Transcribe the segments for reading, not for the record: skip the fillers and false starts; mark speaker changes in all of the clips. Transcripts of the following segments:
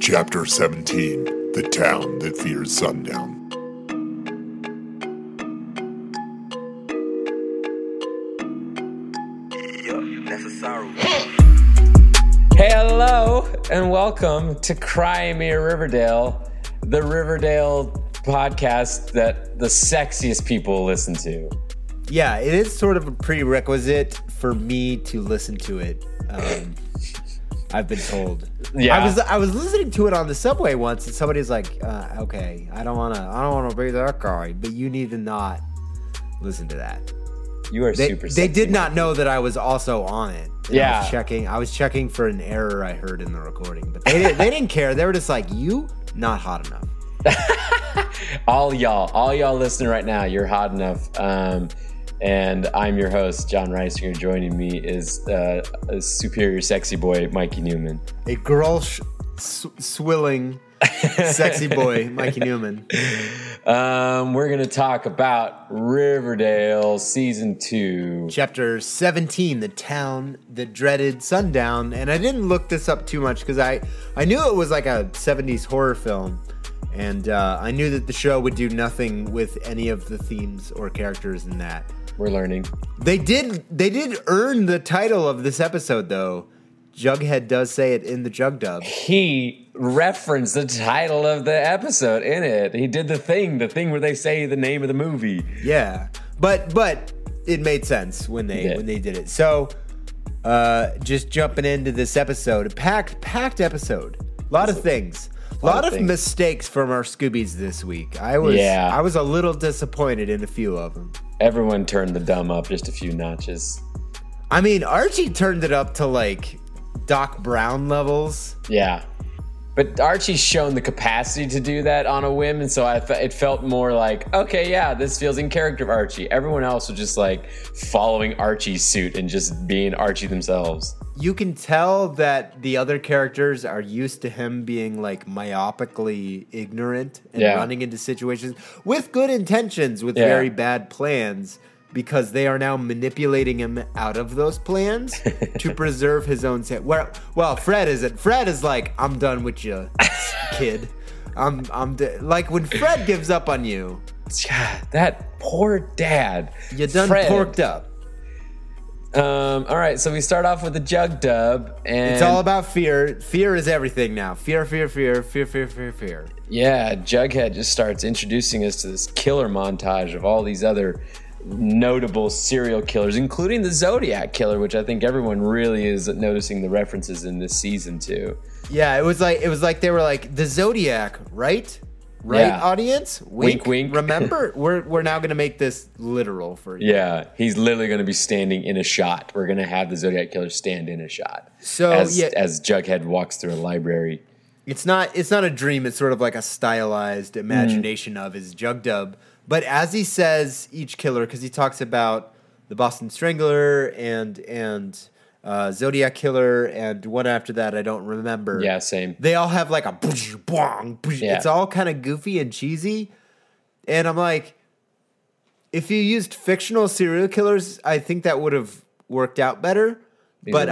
Speaker 1: Chapter 17, The Town That Fears Sundown.
Speaker 2: Hello and welcome to Cry Me a Riverdale, the Riverdale podcast that the sexiest people listen to.
Speaker 3: Yeah, it is sort of a prerequisite for me to listen to it. I've been told.
Speaker 2: Yeah,
Speaker 3: I was listening to it on the subway once, and somebody's like, "Okay, I don't wanna be that guy, but you need to not listen to that."
Speaker 2: you are super sexy.
Speaker 3: They did not know that I was also on it. And
Speaker 2: Yeah.
Speaker 3: I was checking for an error I heard in the recording, but they didn't care. They were just like, "You not hot enough."
Speaker 2: all y'all listening right now, you're hot enough. And I'm your host, John Reisinger. Joining me is a superior sexy boy, Mikey Newman.
Speaker 3: A girl swilling sexy boy, Mikey Newman.
Speaker 2: We're going to talk about Riverdale Season 2.
Speaker 3: Chapter 17, The Town That Dreaded Sundown. And I didn't look this up too much because I knew it was like a 70s horror film. And I knew that the show would do nothing with any of the themes or characters in that.
Speaker 2: We're learning.
Speaker 3: They did earn the title of this episode, though. Jughead does say it in the Jug Dub.
Speaker 2: He referenced the title of the episode in it. He did the thing where they say the name of the movie.
Speaker 3: Yeah, but it made sense when they did it. So, just jumping into this episode, a packed episode, a lot of things. A lot of mistakes from our Scoobies this week. I was a little disappointed in a few of them.
Speaker 2: Everyone turned the dumb up just a few notches.
Speaker 3: I mean, Archie turned it up to like Doc Brown levels.
Speaker 2: Yeah. But Archie's shown the capacity to do that on a whim, and so it felt more like, okay, yeah, this feels in character of Archie. Everyone else was just like following Archie's suit and just being Archie themselves.
Speaker 3: You can tell that the other characters are used to him being like myopically ignorant and running into situations with good intentions, with very bad plans, because they are now manipulating him out of those plans to preserve his own well, Fred isn't. Fred is like, I'm done with you, kid. Like when Fred gives up on you.
Speaker 2: God, that poor dad.
Speaker 3: You done
Speaker 2: Fred.
Speaker 3: porked up.
Speaker 2: All right, so we start off with the Jug Dub, and
Speaker 3: it's all about fear. Fear is everything now. Fear.
Speaker 2: Yeah, Jughead just starts introducing us to this killer montage of all these other notable serial killers, including the Zodiac Killer, which I think everyone really is noticing the references in this season too.
Speaker 3: Yeah, it was like they were like, the Zodiac, right? Right, yeah. Audience?
Speaker 2: Wink, wink.
Speaker 3: Remember, we're now going to make this literal for you.
Speaker 2: Yeah, he's literally going to be standing in a shot. We're going to have the Zodiac Killer stand in a shot.
Speaker 3: So
Speaker 2: as Jughead walks through a library.
Speaker 3: It's not a dream. It's sort of like a stylized imagination of his Jug Dub. But as he says each killer, because he talks about the Boston Strangler and Zodiac Killer, and one after that I don't remember.
Speaker 2: Yeah, same.
Speaker 3: They all have like a bong.
Speaker 2: Yeah.
Speaker 3: It's all kind of goofy and cheesy. And I'm like, if you used fictional serial killers, I think that would have worked out better. But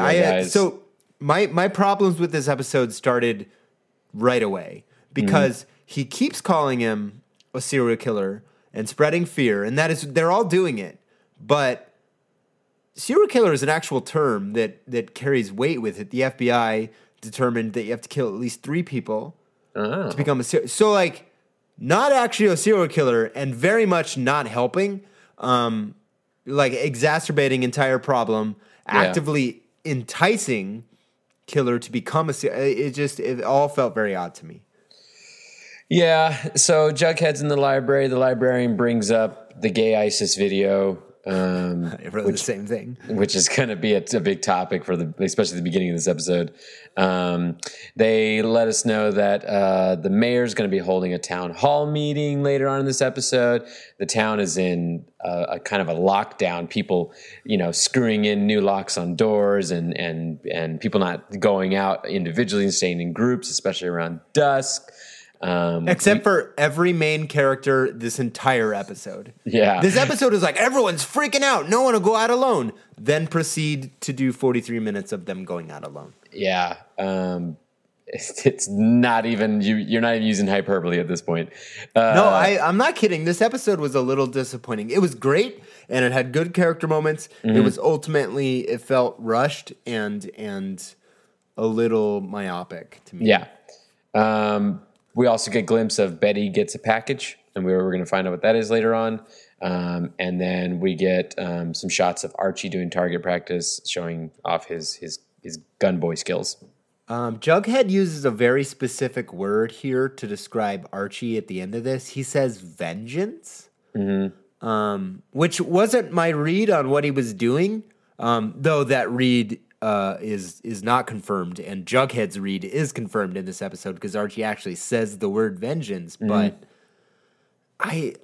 Speaker 3: my problems with this episode started right away because he keeps calling him a serial killer and spreading fear, and they're all doing it. But serial killer is an actual term that carries weight with it. The FBI determined that you have to kill at least 3 people to become a serial. So, like, not actually a serial killer and very much not helping, like exacerbating entire problem, actively enticing killer to become a serial. It all felt very odd to me.
Speaker 2: Yeah, so Jughead's in the library. The librarian brings up the gay ISIS video.
Speaker 3: The same thing.
Speaker 2: Which is going to be a big topic for especially the beginning of this episode. They let us know that the mayor's going to be holding a town hall meeting later on in this episode. The town is in a kind of a lockdown. People, screwing in new locks on doors and people not going out individually and staying in groups, especially around dusk.
Speaker 3: Except for every main character this entire episode.
Speaker 2: Yeah.
Speaker 3: This episode is like, everyone's freaking out. No one will go out alone. Then proceed to do 43 minutes of them going out alone.
Speaker 2: Yeah. it's not even you're not even using hyperbole at this point.
Speaker 3: No, I'm not kidding. This episode was a little disappointing. It was great and it had good character moments. It was ultimately, it felt rushed and a little myopic to me.
Speaker 2: Yeah. We also get a glimpse of Betty gets a package, and we're going to find out what that is later on. And then we get some shots of Archie doing target practice, showing off his gun boy skills.
Speaker 3: Jughead uses a very specific word here to describe Archie at the end of this. He says vengeance, which wasn't my read on what he was doing, though that read is not confirmed, and Jughead's read is confirmed in this episode because Archie actually says the word vengeance. But I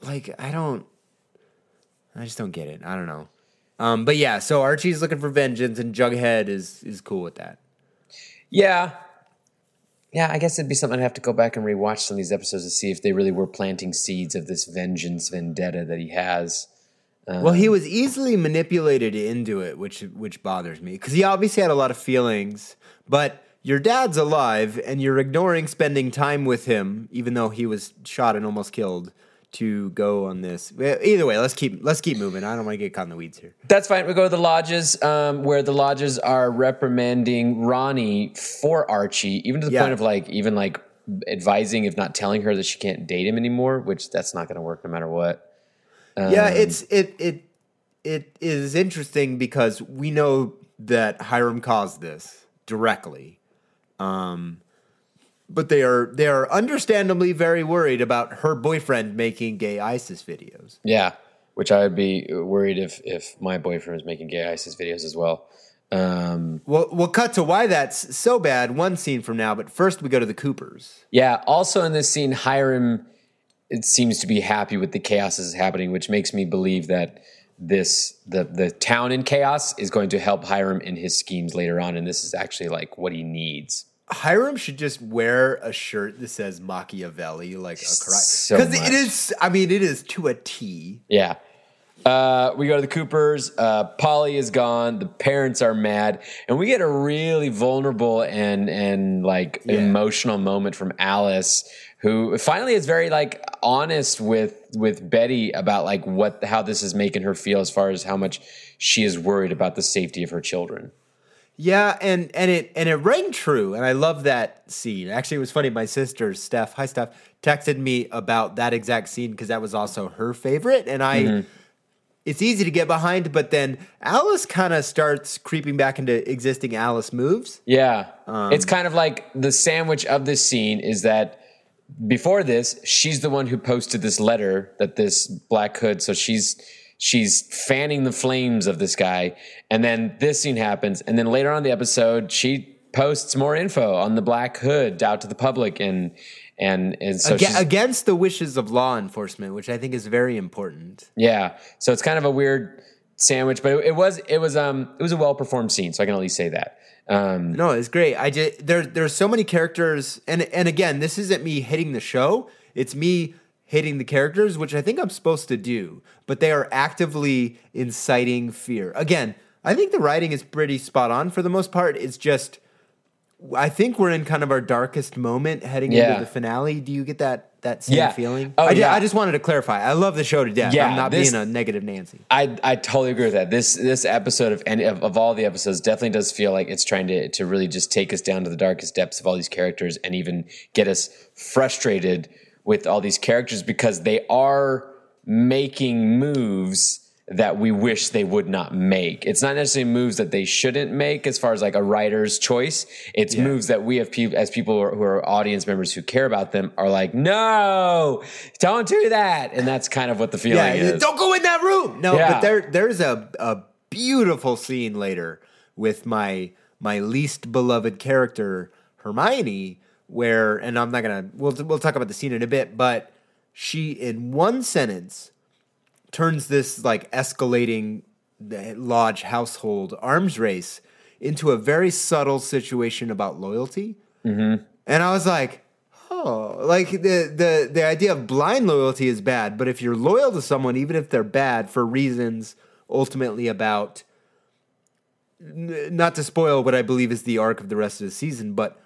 Speaker 3: just don't get it. I don't know. But yeah, so Archie's looking for vengeance, and Jughead is cool with that.
Speaker 2: Yeah. Yeah, I guess it'd be something I'd have to go back and rewatch some of these episodes to see if they really were planting seeds of this vengeance vendetta that he has.
Speaker 3: Well, he was easily manipulated into it, which bothers me, because he obviously had a lot of feelings, but your dad's alive, and you're ignoring spending time with him, even though he was shot and almost killed, to go on this. Either way, let's keep moving. I don't want to get caught in the weeds here.
Speaker 2: That's fine. We go to the lodges, where the lodges are reprimanding Ronnie for Archie, even to the point of even advising, if not telling her that she can't date him anymore, which that's not going to work no matter what.
Speaker 3: It is interesting because we know that Hiram caused this directly. But they are understandably very worried about her boyfriend making gay ISIS videos.
Speaker 2: Yeah, which I would be worried if my boyfriend was making gay ISIS videos as well.
Speaker 3: We'll cut to why that's so bad one scene from now, but first we go to the Coopers.
Speaker 2: Yeah, also in this scene, Hiram, it seems to be happy with the chaos that's happening, which makes me believe that the town in chaos is going to help Hiram in his schemes later on, and this is actually like what he needs.
Speaker 3: Hiram should just wear a shirt that says Machiavelli, like a karate.
Speaker 2: Because
Speaker 3: it is, I mean, it is to a T.
Speaker 2: Yeah. We go to the Coopers. Polly is gone. The parents are mad, and we get a really vulnerable and emotional moment from Alice, who finally is very honest with Betty about how this is making her feel, as far as how much she is worried about the safety of her children.
Speaker 3: Yeah, and it rang true, and I love that scene. Actually, it was funny. My sister, Steph, hi Steph, texted me about that exact scene because that was also her favorite, and it's easy to get behind, but then Alice kind of starts creeping back into existing Alice moves. Yeah,
Speaker 2: it's kind of like the sandwich of this scene is that before this, she's the one who posted this letter that this Black Hood, so she's fanning the flames of this guy, and then this scene happens, and then later on in the episode, she posts more info on the Black Hood out to the public, and so
Speaker 3: against the wishes of law enforcement, which I think is very important.
Speaker 2: Yeah, so it's kind of a weird sandwich, but it was a well performed scene, so I can at least say that.
Speaker 3: No, it's great. There's so many characters, and again, this isn't me hitting the show; it's me hating the characters, which I think I'm supposed to do, but they are actively inciting fear. Again, I think the writing is pretty spot on for the most part. It's just, I think we're in kind of our darkest moment heading into the finale. Do you get that same feeling?
Speaker 2: Oh,
Speaker 3: I just wanted to clarify. I love the show to death.
Speaker 2: Yeah,
Speaker 3: I'm not being a negative Nancy.
Speaker 2: I totally agree with that. This episode of all the episodes definitely does feel like it's trying to really just take us down to the darkest depths of all these characters and even get us frustrated with all these characters because they are making moves that we wish they would not make. It's not necessarily moves that they shouldn't make as far as like a writer's choice. It's moves that we have as people who are audience members who care about them are like, no, don't do that. And that's kind of what the feeling is.
Speaker 3: Don't go in that room. No, but there's a beautiful scene later with my least beloved character, Hermione, where, and I'm not gonna, we'll talk about the scene in a bit, but she in one sentence turns this like escalating lodge household arms race into a very subtle situation about loyalty. Mm-hmm. And I was like, oh, like the idea of blind loyalty is bad, but if you're loyal to someone, even if they're bad for reasons ultimately about, not to spoil what I believe is the arc of the rest of the season, but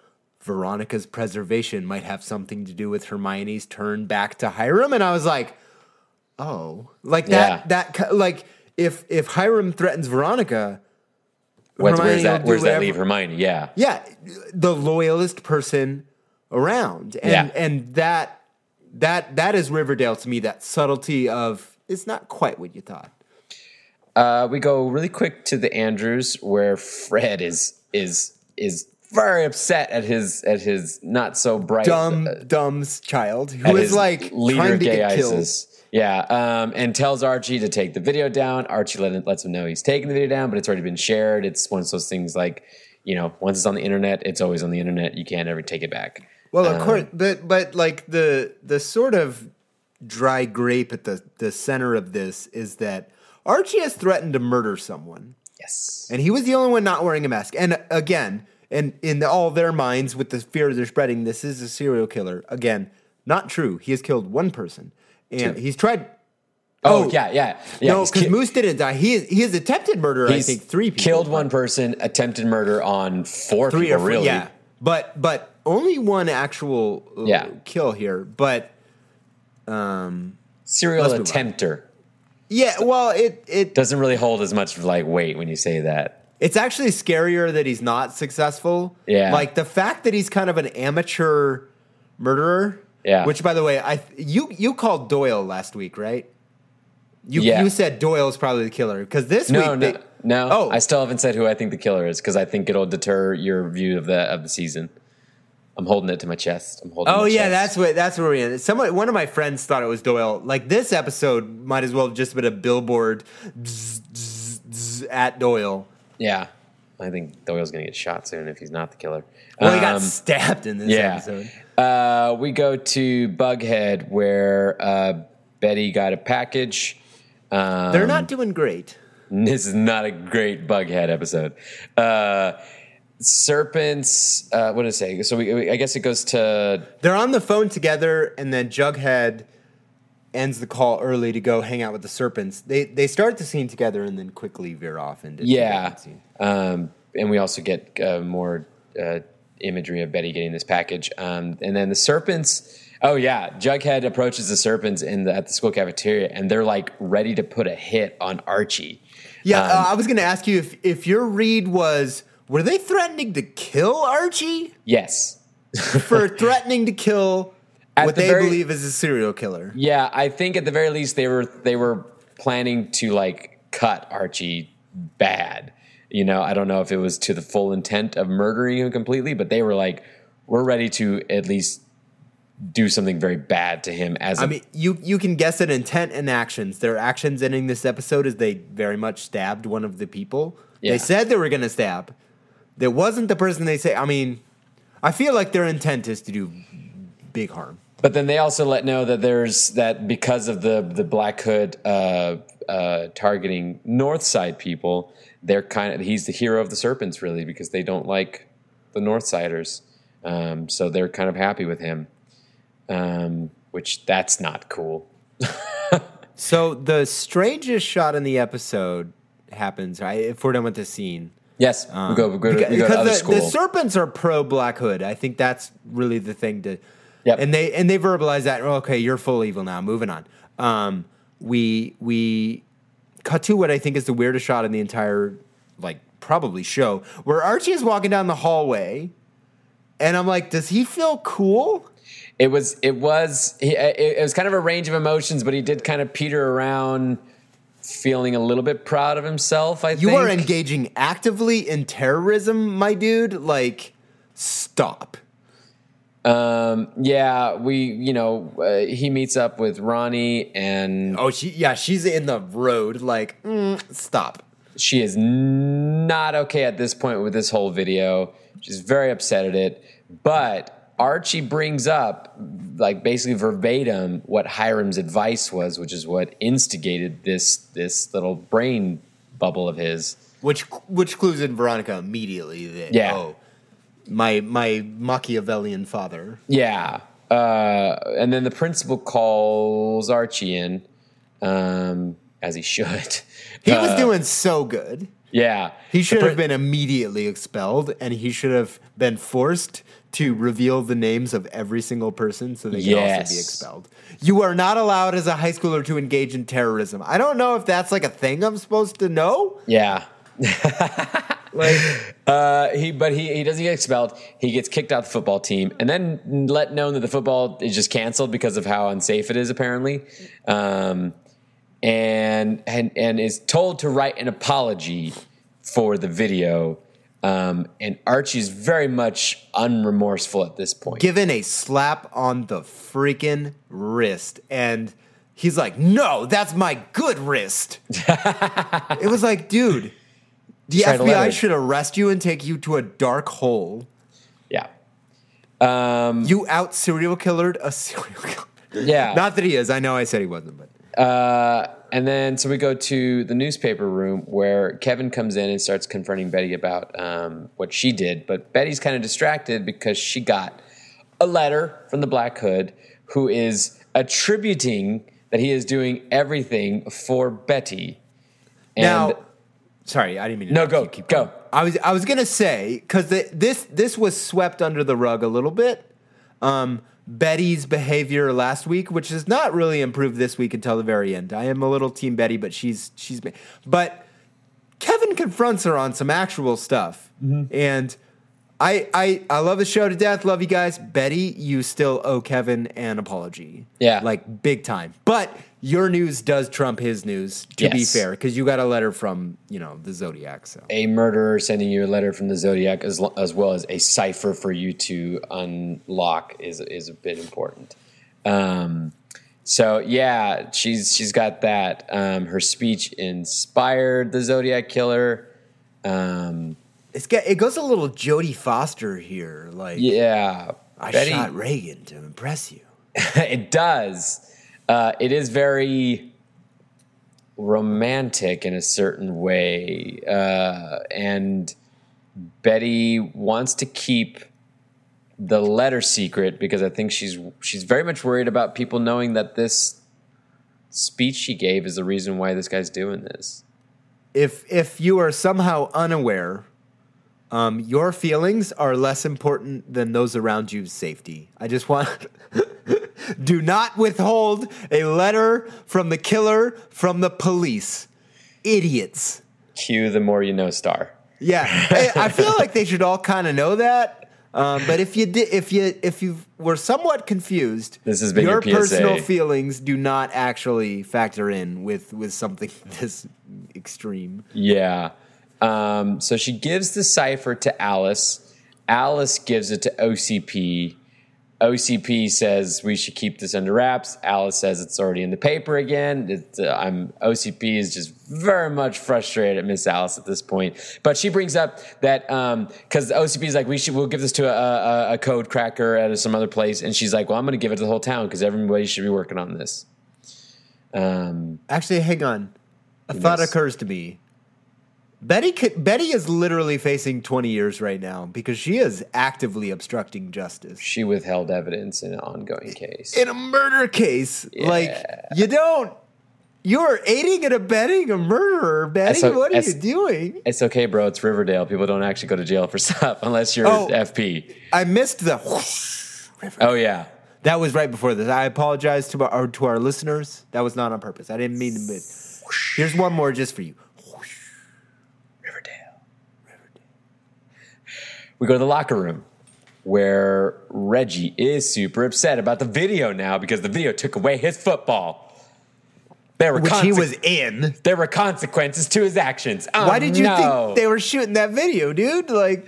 Speaker 3: Veronica's preservation might have something to do with Hermione's turn back to Hiram. And I was like, oh, like like if Hiram threatens Veronica,
Speaker 2: where's that leave Hermione? Yeah.
Speaker 3: Yeah. The loyalist person around. And that is Riverdale to me, that subtlety of it's not quite what you thought.
Speaker 2: We go really quick to the Andrews where Fred is very upset at his not so bright
Speaker 3: dumb's child who is like trying to get killed.
Speaker 2: Yeah, and tells Archie to take the video down. Archie lets him know he's taking the video down, but it's already been shared. It's one of those things like, once it's on the internet, it's always on the internet. You can't ever take it back.
Speaker 3: Well, of course, but like the sort of dry grape at the center of this is that Archie has threatened to murder someone.
Speaker 2: Yes,
Speaker 3: and he was the only one not wearing a mask. And again. And in all their minds, with the fear they're spreading, this is a serial killer. Again, not true. He has killed one person, and he's tried.
Speaker 2: Yeah.
Speaker 3: No, because Moose didn't die. He has attempted murder. I think 3 people
Speaker 2: killed one person, attempted murder on 4 people. Really,
Speaker 3: yeah. But only one actual kill here. But
Speaker 2: serial attempter.
Speaker 3: Yeah. Well, it
Speaker 2: doesn't really hold as much weight when you say that.
Speaker 3: It's actually scarier that he's not successful.
Speaker 2: Yeah.
Speaker 3: Like the fact that he's kind of an amateur murderer.
Speaker 2: Yeah.
Speaker 3: Which, by the way, you called Doyle last week, right? You said Doyle's probably the killer because this week.
Speaker 2: No. Oh. I still haven't said who I think the killer is because I think it'll deter your view of the season. I'm holding it to my chest.
Speaker 3: That's where we're in. One of my friends thought it was Doyle. Like this episode might as well have just been a billboard at Doyle.
Speaker 2: Yeah, I think Doyle's going to get shot soon if he's not the killer.
Speaker 3: Well, he got stabbed in this episode.
Speaker 2: We go to Bughead where Betty got a package.
Speaker 3: They're not doing great.
Speaker 2: This is not a great Bughead episode. Serpents, what did it say? So I guess it goes to...
Speaker 3: They're on the phone together, and then Jughead ends the call early to go hang out with the serpents. They start the scene together and then quickly veer off into the scene.
Speaker 2: And we also get more imagery of Betty getting this package. And then the serpents. Oh yeah, Jughead approaches the serpents at the school cafeteria, and they're like ready to put a hit on Archie.
Speaker 3: Yeah, I was going to ask you if your read was, were they threatening to kill Archie?
Speaker 2: Yes,
Speaker 3: for threatening to kill. What they believe is a serial killer.
Speaker 2: Yeah, I think at the very least they were planning to cut Archie bad. I don't know if it was to the full intent of murdering him completely, but they were like, we're ready to at least do something very bad to him.
Speaker 3: You can guess at intent and actions. Their actions ending this episode is they very much stabbed one of the people. Yeah. They said they were going to stab. That wasn't the person they say. I feel like their intent is to do big harm.
Speaker 2: But then they also know that because of the Black Hood targeting Northside people, he's the hero of the serpents really because they don't like the Northsiders, so they're kind of happy with him, which that's not cool.
Speaker 3: So the strangest shot in the episode happens right if we're done with the scene.
Speaker 2: Yes, we go to other school.
Speaker 3: The serpents are pro Black Hood. I think that's really the thing to.
Speaker 2: Yep.
Speaker 3: And they verbalize that. Okay, you're full evil now. Moving on. We cut to what I think is the weirdest shot in the entire probably show, where Archie is walking down the hallway, and I'm like, does he feel cool?
Speaker 2: It was kind of a range of emotions, but he did kind of peter around, feeling a little bit proud of himself. I think
Speaker 3: you are engaging actively in terrorism, my dude. Stop.
Speaker 2: He meets up with Ronnie and
Speaker 3: she's in the road. Stop.
Speaker 2: She is not okay at this point with this whole video. She's very upset at it, but Archie brings up basically verbatim what Hiram's advice was, which is what instigated this little brain bubble of his,
Speaker 3: which clues in Veronica immediately that my Machiavellian father.
Speaker 2: Yeah. And then the principal calls Archie in, as he should.
Speaker 3: He was doing so good.
Speaker 2: Yeah.
Speaker 3: He should have been immediately expelled, and he should have been forced to reveal the names of every single person so they can also be expelled. You are not allowed as a high schooler to engage in terrorism. I don't know if that's like a thing I'm supposed to know.
Speaker 2: Yeah.
Speaker 3: Like
Speaker 2: he doesn't get expelled. He gets kicked out the football team, and then let known that the football is just canceled because of how unsafe it is, apparently, and is told to write an apology for the video. And Archie's very much unremorseful at this point.
Speaker 3: Given a slap on the freaking wrist, and he's like, "No, that's my good wrist." It was like, dude. The FBI should arrest you and take you to a dark hole.
Speaker 2: Yeah.
Speaker 3: You out serial killered a serial killer.
Speaker 2: Yeah.
Speaker 3: Not that he is. I know I said he wasn't, but.
Speaker 2: And then so we go to the newspaper room where Kevin comes in and starts confronting Betty about what she did. But Betty's kind of distracted because she got a letter from the Black Hood who is attributing that he is doing everything for Betty. And
Speaker 3: now, sorry, I didn't mean to.
Speaker 2: No, go.
Speaker 3: I was gonna say because this was swept under the rug a little bit. Betty's behavior last week, which has not really improved this week until the very end. I am a little team Betty, but but Kevin confronts her on some actual stuff, and I love the show to death. Love you guys, Betty. You still owe Kevin an apology, like big time. But your news does trump his news, to be fair, because you got a letter from, the Zodiac. So
Speaker 2: a murderer sending you a letter from the Zodiac as well as a cipher for you to unlock is a bit important. So yeah, she's got that. Her speech inspired the Zodiac killer.
Speaker 3: It goes a little Jodie Foster here, like Betty, shot Reagan to impress you.
Speaker 2: It does. It is very romantic in a certain way, and Betty wants to keep the letter secret because I think she's very much worried about people knowing that this speech she gave is the reason why this guy's doing this.
Speaker 3: If you are somehow unaware, your feelings are less important than those around you's safety. I just want. Do not withhold a letter from the killer from the police. Idiots.
Speaker 2: Cue the more you know star.
Speaker 3: Yeah, I feel like they should all kind of know that. But if you were somewhat confused,
Speaker 2: this has been
Speaker 3: your
Speaker 2: PSA.
Speaker 3: Personal feelings do not actually factor in with something this extreme.
Speaker 2: Yeah. So she gives the cipher to Alice. Alice gives it to OCP. OCP says we should keep this under wraps. Alice says it's already in the paper again. OCP is just very much frustrated at Miss Alice at this point. But she brings up that because OCP is like we'll give this to a code cracker at some other place, and she's like, well, I'm going to give it to the whole town because everybody should be working on this.
Speaker 3: Actually, hang on. A thought occurs to me. Betty is literally facing 20 years right now because she is actively obstructing justice.
Speaker 2: She withheld evidence in an ongoing case.
Speaker 3: In a murder case. Yeah. Like, you're aiding and abetting a murderer, Betty. What are you doing?
Speaker 2: It's okay, bro. It's Riverdale. People don't actually go to jail for stuff unless you're FP.
Speaker 3: I missed the whoosh.
Speaker 2: Oh, yeah.
Speaker 3: That was right before this. I apologize to our listeners. That was not on purpose. I didn't mean to. Here's one more just for you.
Speaker 2: We go to the locker room where Reggie is super upset about the video now because the video took away his football.
Speaker 3: Which he was in.
Speaker 2: There were consequences to his actions. Oh,
Speaker 3: why did you think they were shooting that video, dude? Like,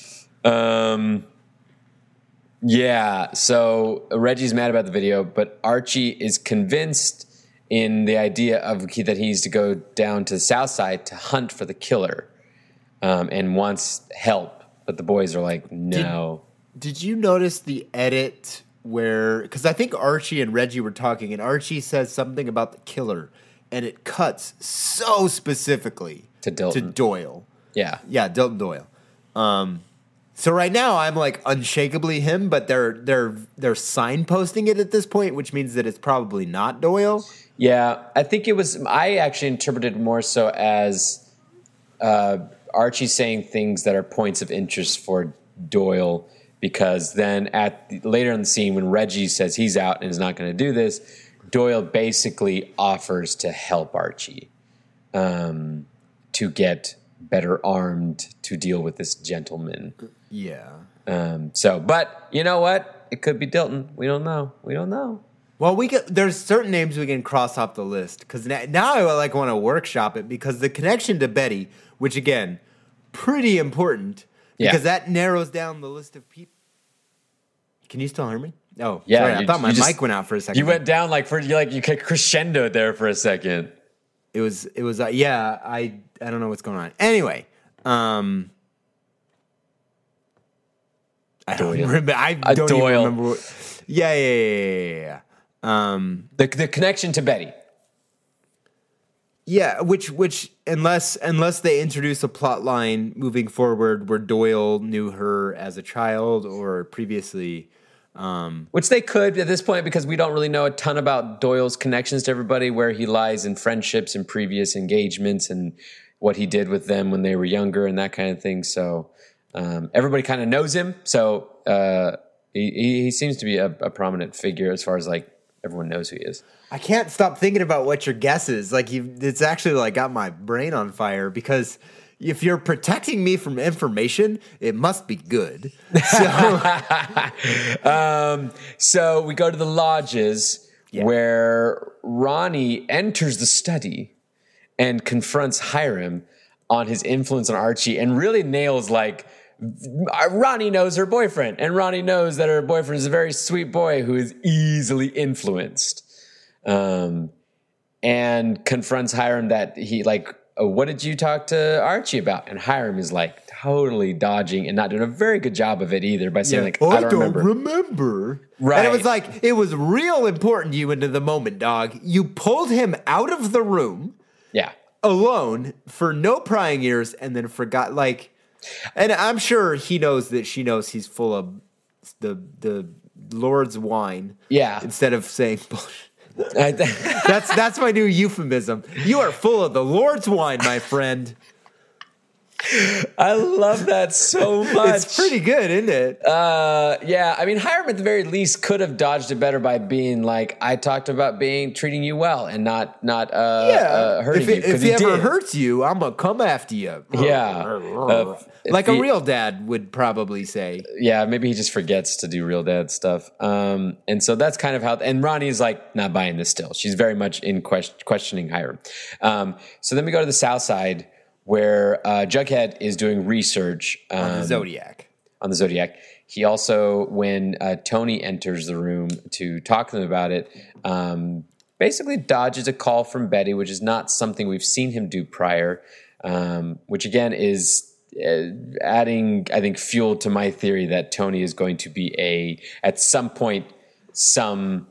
Speaker 2: yeah. So Reggie's mad about the video, but Archie is convinced in the idea that he needs to go down to the South Side to hunt for the killer, and wants help. But the boys are like, no.
Speaker 3: Did you notice the edit where, because I think Archie and Reggie were talking, and Archie says something about the killer, and it cuts so specifically
Speaker 2: to
Speaker 3: Doyle.
Speaker 2: Yeah.
Speaker 3: Yeah, Dilton Doyle. So right now I'm like unshakably him, but they're signposting it at this point, which means that it's probably not Doyle.
Speaker 2: Yeah, I think I actually interpreted it more so as Archie saying things that are points of interest for Doyle because then later in the scene when Reggie says he's out and is not going to do this, Doyle basically offers to help Archie to get better armed to deal with this gentleman.
Speaker 3: Yeah.
Speaker 2: But you know what? It could be Dilton. We don't know.
Speaker 3: Well, there's certain names we can cross off the list because now I want to workshop it because the connection to Betty, which again, pretty important because that narrows down the list of people. Can you still hear me? Oh, yeah. Sorry, I thought my mic went out for a second.
Speaker 2: You went down you crescendoed there for a second.
Speaker 3: It was. I don't know what's going on. Anyway, I don't remember. I don't even remember. Yeah.
Speaker 2: The connection to Betty.
Speaker 3: Yeah, which unless they introduce a plot line moving forward where Doyle knew her as a child or previously.
Speaker 2: Which they could at this point because we don't really know a ton about Doyle's connections to everybody, where he lies in friendships and previous engagements and what he did with them when they were younger and that kind of thing. So everybody kind of knows him. So he seems to be a prominent figure as far as everyone knows who he is.
Speaker 3: I can't stop thinking about what your guess is. It's actually got my brain on fire because if you're protecting me from information, it must be good.
Speaker 2: So we go to the lodges where Ronnie enters the study and confronts Hiram on his influence on Archie and really nails Ronnie knows her boyfriend, and Ronnie knows that her boyfriend is a very sweet boy who is easily influenced, and confronts Hiram that he what did you talk to Archie about? And Hiram is totally dodging and not doing a very good job of it either by saying I don't remember.
Speaker 3: Right. And it was it was real important to you into the moment, dog. You pulled him out of the room.
Speaker 2: Yeah.
Speaker 3: Alone for no prying ears and then forgot and I'm sure he knows that she knows he's full of the Lord's wine.
Speaker 2: Yeah.
Speaker 3: Instead of saying bullshit. That's my new euphemism. You are full of the Lord's wine, my friend.
Speaker 2: I love that so much.
Speaker 3: It's pretty good, isn't it?
Speaker 2: Yeah. I mean, Hiram at the very least could have dodged it better by being I talked about treating you well and not hurting you.
Speaker 3: If he ever hurts you, I'm gonna come after you.
Speaker 2: Yeah.
Speaker 3: A real dad would probably say.
Speaker 2: Yeah, maybe he just forgets to do real dad stuff. And so that's kind of how. And Ronnie's not buying this still. She's very much in questioning Hiram. So then we go to the South Side, where Jughead is doing research
Speaker 3: on the Zodiac.
Speaker 2: He also, when Tony enters the room to talk to them about it, basically dodges a call from Betty, which is not something we've seen him do prior, which again is adding, I think, fuel to my theory that Tony is going to be at some point, some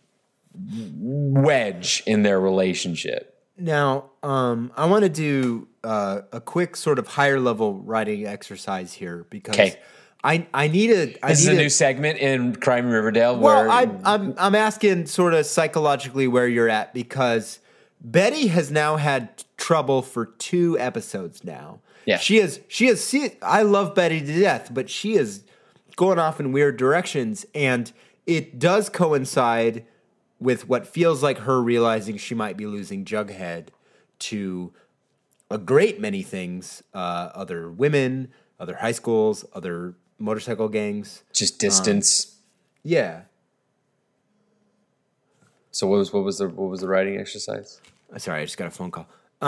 Speaker 2: wedge in their relationship.
Speaker 3: Now, I want to do a quick sort of higher level writing exercise here because I need a.
Speaker 2: This is a new segment in Crime in Riverdale.
Speaker 3: Well, I'm asking sort of psychologically where you're at because Betty has now had trouble for 2 episodes now.
Speaker 2: Yeah,
Speaker 3: she has. I love Betty to death, but she is going off in weird directions, and it does coincide with what feels like her realizing she might be losing Jughead to a great many things, other women, other high schools, other motorcycle gangs.
Speaker 2: Just distance.
Speaker 3: Yeah.
Speaker 2: So what was the writing exercise?
Speaker 3: Sorry, I just got a phone call.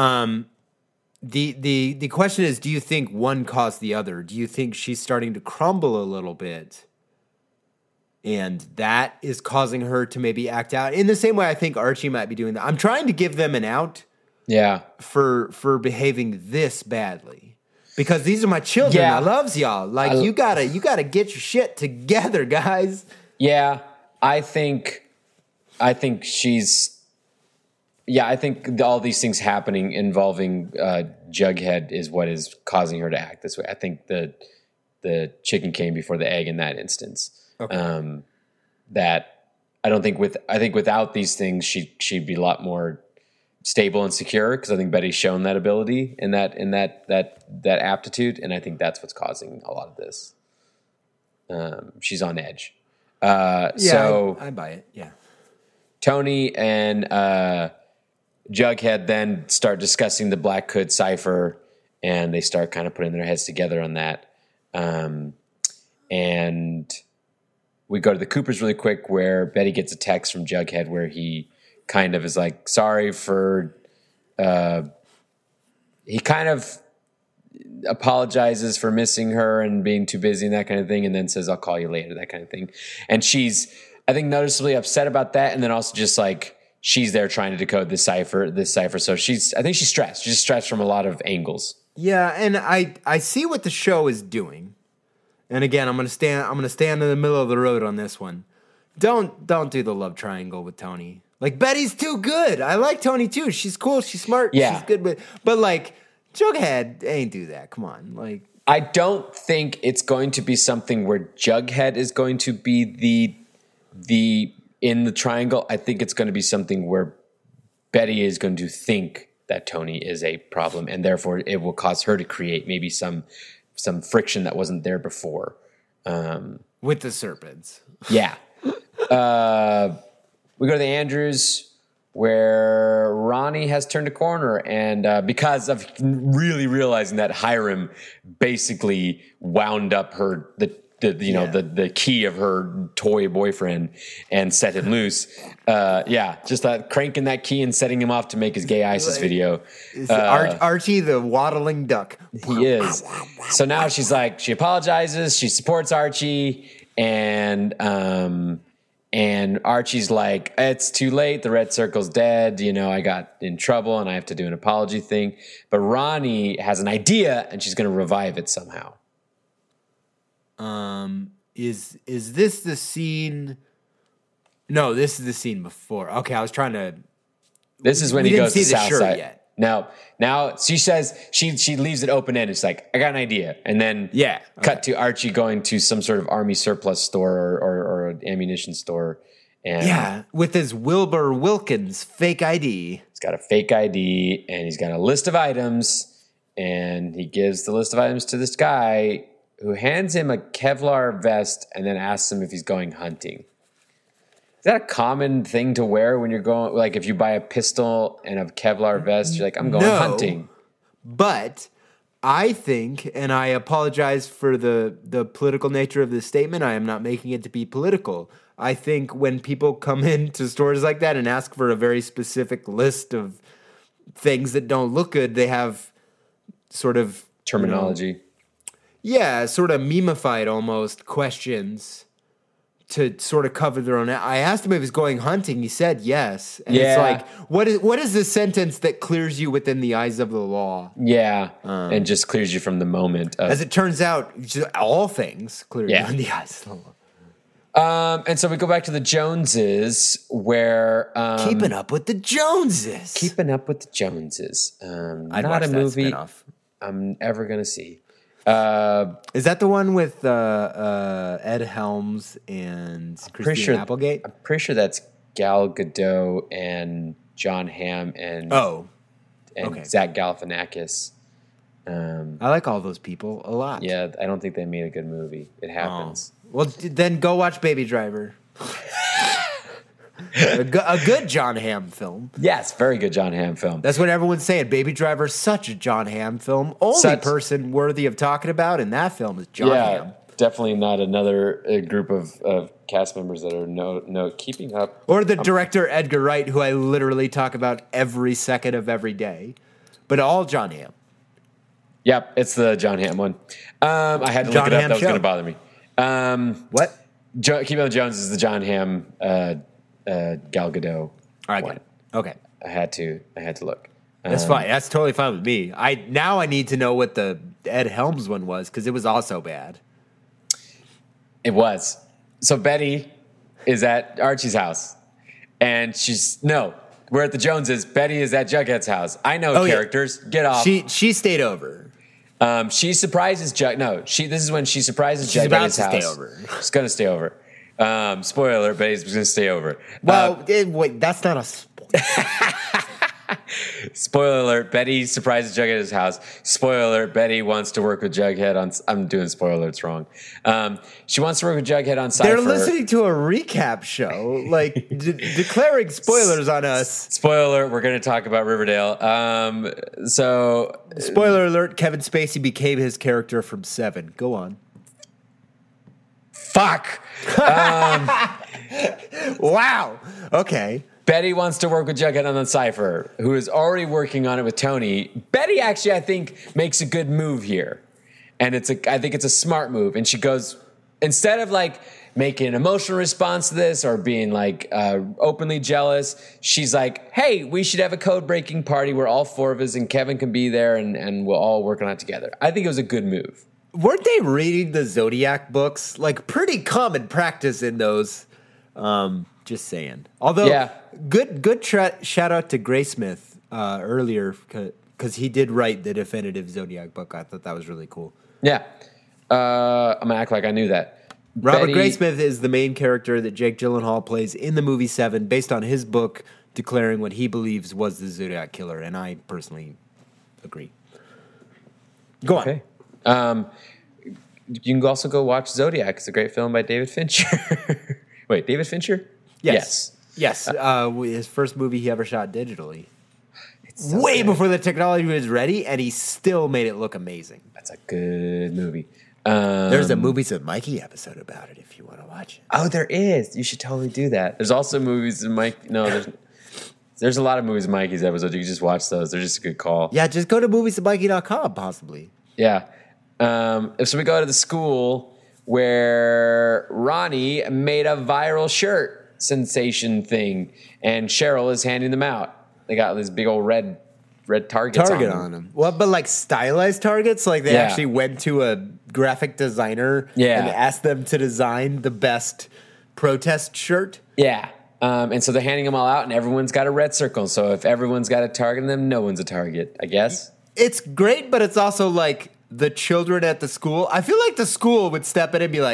Speaker 3: The question is, do you think one caused the other? Do you think she's starting to crumble a little bit? And that is causing her to maybe act out in the same way I think Archie might be doing that. I'm trying to give them an out.
Speaker 2: Yeah.
Speaker 3: For behaving this badly. Because these are my children. I loves y'all. You gotta get your shit together, guys.
Speaker 2: Yeah. I think she's I think all these things happening involving Jughead is what is causing her to act this way. I think the chicken came before the egg in that instance. Okay. That I don't think I think without these things she'd be a lot more stable and secure because I think Betty's shown that ability and that aptitude, and I think that's what's causing a lot of this. She's on edge.
Speaker 3: So I buy it. Yeah.
Speaker 2: Tony and Jughead then start discussing the Black Hood cipher, and they start kind of putting their heads together on that. And we go to the Coopers really quick, where Betty gets a text from Jughead where he kind of is like, sorry for, he kind of apologizes for missing her and being too busy and that kind of thing, and then says, I'll call you later, that kind of thing. And she's, I think, noticeably upset about that, and then also just like, she's there trying to decode this cipher. So I think she's stressed. She's stressed from a lot of angles.
Speaker 3: Yeah, and I see what the show is doing. And again, I'm gonna stand in the middle of the road on this one. Don't do the love triangle with Tony. Like, Betty's too good. I like Tony too. She's cool. She's smart.
Speaker 2: Yeah.
Speaker 3: She's good. But like, Jughead ain't do that. Come on. Like,
Speaker 2: I don't think it's going to be something where Jughead is going to be the in the triangle. I think it's going to be something where Betty is going to think that Tony is a problem, and therefore it will cause her to create maybe some friction that wasn't there before.
Speaker 3: With the serpents.
Speaker 2: Yeah. We go to the Andrews, where Ronnie has turned a corner, and because of really realizing that Hiram basically wound up the key of her toy boyfriend and set him loose. Just cranking that key and setting him off to make his gay ISIS video.
Speaker 3: Archie the waddling duck.
Speaker 2: He is. So now she's like, she apologizes, she supports Archie, and Archie's like, it's too late, the red circle's dead, I got in trouble and I have to do an apology thing. But Ronnie has an idea, and she's going to revive it somehow.
Speaker 3: Is this the scene? No, this is the scene before. Okay, I was trying to.
Speaker 2: This is when he goes to Southside.
Speaker 3: Yet.
Speaker 2: Now she says she leaves it open ended. It's like, I got an idea, and then cut to Archie going to some sort of army surplus store or an ammunition store, and
Speaker 3: with his Wilbur Wilkins fake ID.
Speaker 2: He's got a fake ID, and he's got a list of items, and he gives the list of items to this guy, who hands him a Kevlar vest and then asks him if he's going hunting. Is that a common thing to wear when you're going, like if you buy a pistol and a Kevlar vest, you're like, I'm going hunting.
Speaker 3: But I think, and I apologize for the political nature of this statement, I am not making it to be political. I think when people come into stores like that and ask for a very specific list of things that don't look good, they have sort of
Speaker 2: terminology.
Speaker 3: Sort of memified almost questions to sort of cover their own. I asked him if he's going hunting. He said yes. And it's like, what is the sentence that clears you within the eyes of the law?
Speaker 2: Yeah, and just clears you from the moment.
Speaker 3: As it turns out, all things clear you in the eyes of the
Speaker 2: law. And so we go back to the Joneses, where
Speaker 3: Keeping Up with the Joneses.
Speaker 2: Not a movie I'm ever gonna see.
Speaker 3: Is that the one with Ed Helms and Christina Applegate?
Speaker 2: I'm pretty sure that's Gal Gadot and John Hamm and Zach Galifianakis.
Speaker 3: I like all those people a lot.
Speaker 2: Yeah, I don't think they made a good movie. It happens.
Speaker 3: Well, then go watch Baby Driver. A good John Hamm film.
Speaker 2: Yes, very good John Hamm film.
Speaker 3: That's what everyone's saying. Baby Driver's such a John Hamm film. Only person worthy of talking about in that film is John Hamm.
Speaker 2: Definitely not another group of cast members that are keeping up.
Speaker 3: Or the director Edgar Wright, who I literally talk about every second of every day. But all John Hamm.
Speaker 2: Yep, it's the John Hamm one. I had to look it up. That was going to bother me.
Speaker 3: What?
Speaker 2: Keeping Up with the Jones is the John Hamm Gal Gadot.
Speaker 3: All right,
Speaker 2: one.
Speaker 3: Okay.
Speaker 2: I had to look.
Speaker 3: That's fine. That's totally fine with me. I need to know what the Ed Helms one was, because it was also bad.
Speaker 2: It was. So Betty is at Archie's house, and we're at the Joneses. Betty is at Jughead's house. I know characters. Yeah. Get off.
Speaker 3: She stayed over.
Speaker 2: She surprises Jug. No, this is when she surprises Jug at his house. She's about to stay over. She's going to stay over. Spoiler alert, Betty's going to stay over.
Speaker 3: Well, wait, that's not a spoiler.
Speaker 2: Spoiler alert, Betty surprises Jughead at his house. Spoiler alert, Betty wants to work with Jughead on... I'm doing spoiler alerts wrong. She wants to work with Jughead on Cypher.
Speaker 3: They're listening to a recap show, like declaring spoilers on us.
Speaker 2: Spoiler alert, we're going to talk about Riverdale.
Speaker 3: Spoiler alert, Kevin Spacey became his character from Seven. Go on.
Speaker 2: Fuck!
Speaker 3: Wow. Okay.
Speaker 2: Betty wants to work with Jughead on the Cypher, who is already working on it with Tony. Betty actually, I think, makes a good move here. And I think it's a smart move. And she goes, instead of like making an emotional response to this or being like openly jealous, she's like, hey, we should have a code breaking party where all four of us and Kevin can be there and we'll all work on it together. I think it was a good move.
Speaker 3: Weren't they reading the Zodiac books? Like pretty common practice in those. Just saying. Although, good shout out to Graysmith earlier because he did write the definitive Zodiac book. I thought that was really cool.
Speaker 2: Yeah. I'm going to act like I knew that.
Speaker 3: Robert Graysmith is the main character that Jake Gyllenhaal plays in the movie Seven based on his book declaring what he believes was the Zodiac Killer, and I personally agree. Go on.
Speaker 2: Okay. You can also go watch Zodiac. It's a great film by David Fincher. Wait, David Fincher?
Speaker 3: Yes. His first movie he ever shot digitally.
Speaker 2: It's so
Speaker 3: way
Speaker 2: good.
Speaker 3: before the technology was ready, and he still made it look amazing.
Speaker 2: That's a good movie.
Speaker 3: There's a Movies with Mikey episode about it if you want to watch it.
Speaker 2: Oh, there is. You should totally do that. There's also movies with Mike. No, there's a lot of movies with Mikey's episodes. You can just watch those. They're just a good call.
Speaker 3: Yeah, just go to movieswithmikey.com possibly.
Speaker 2: Yeah. So we go to the school where Ronnie made a viral shirt sensation thing, and Cheryl is handing them out. They got this big old red target
Speaker 3: on them. Well, but like stylized targets, like they actually went to a graphic designer and asked them to design the best protest shirt.
Speaker 2: Yeah. And so they're handing them all out, and everyone's got a red circle. So if everyone's got a target on them, no one's a target, I guess.
Speaker 3: It's great, but it's also like the children at the school. I feel like the school would step in and be like,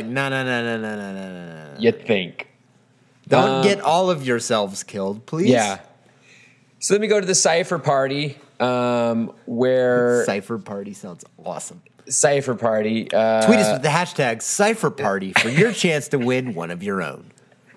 Speaker 3: no.
Speaker 2: You think.
Speaker 3: Don't get all of yourselves killed, please.
Speaker 2: Yeah. So then we go to the Cypher party, where...
Speaker 3: Cypher party sounds awesome.
Speaker 2: Cypher party.
Speaker 3: Tweet us with the hashtag Cypher party for your chance to win one of your own.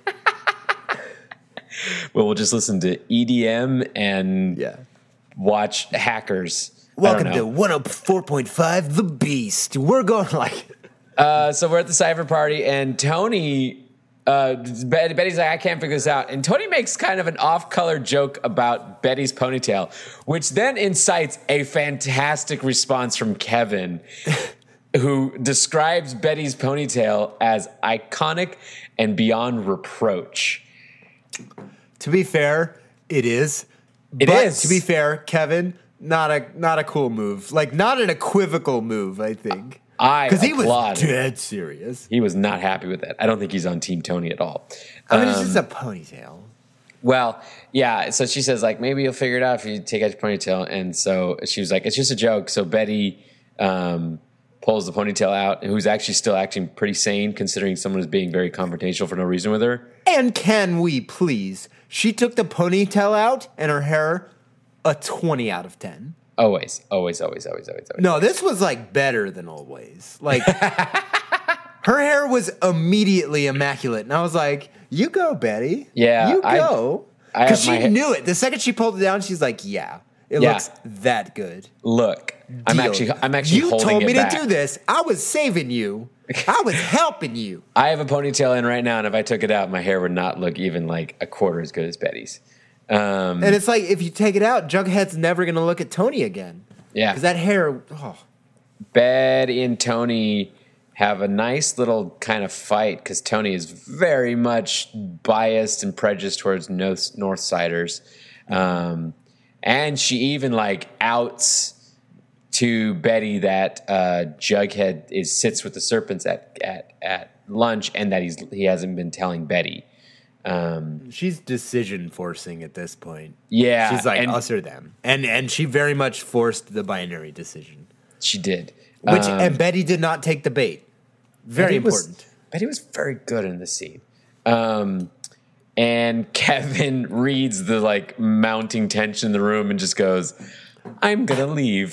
Speaker 2: Well, we'll just listen to EDM and watch Hackers.
Speaker 3: Welcome to 104.5 The Beast. We're going like...
Speaker 2: So we're at the Cypher party, and Tony... Betty's like, I can't figure this out. And Tony makes kind of an off-color joke about Betty's ponytail, which then incites a fantastic response from Kevin, who describes Betty's ponytail as iconic and beyond reproach.
Speaker 3: To be fair, it is.
Speaker 2: It is.
Speaker 3: To be fair, Kevin, not a cool move. Like, not an equivocal move, I think. Because he was dead serious.
Speaker 2: He was not happy with that. I don't think he's on Team Tony at all.
Speaker 3: I mean, it's just a ponytail.
Speaker 2: Well, yeah. So she says, like, maybe you'll figure it out if you take out your ponytail. And so she was like, it's just a joke. So Betty pulls the ponytail out, who's actually still acting pretty sane, considering someone is being very confrontational for no reason with her.
Speaker 3: And can we please? She took the ponytail out, and her hair, a 20 out of 10.
Speaker 2: Always.
Speaker 3: No, this was like better than always. Like her hair was immediately immaculate, and I was like, "You go, Betty.
Speaker 2: Yeah,
Speaker 3: you go." Because she knew it. The second she pulled it down, she's like, "Yeah, it looks that good."
Speaker 2: Look, I'm actually
Speaker 3: you
Speaker 2: holding it
Speaker 3: You told me
Speaker 2: back.
Speaker 3: to do this. I was saving you. I was helping you.
Speaker 2: I have a ponytail in right now, and if I took it out, my hair would not look even like a quarter as good as Betty's.
Speaker 3: And it's like, if you take it out, Jughead's never going to look at Tony again.
Speaker 2: Yeah.
Speaker 3: Because that hair...
Speaker 2: Betty and Tony have a nice little kind of fight because Tony is very much biased and prejudiced towards Northsiders. And she even like outs to Betty that Jughead sits with the serpents at lunch and that he hasn't been telling Betty.
Speaker 3: She's decision forcing at this point.
Speaker 2: Yeah.
Speaker 3: She's like us or them. And she very much forced the binary decision.
Speaker 2: She did.
Speaker 3: And Betty did not take the bait. Very important.
Speaker 2: Betty was very good in this scene. And And Kevin reads the like mounting tension in the room and just goes, "I'm gonna leave."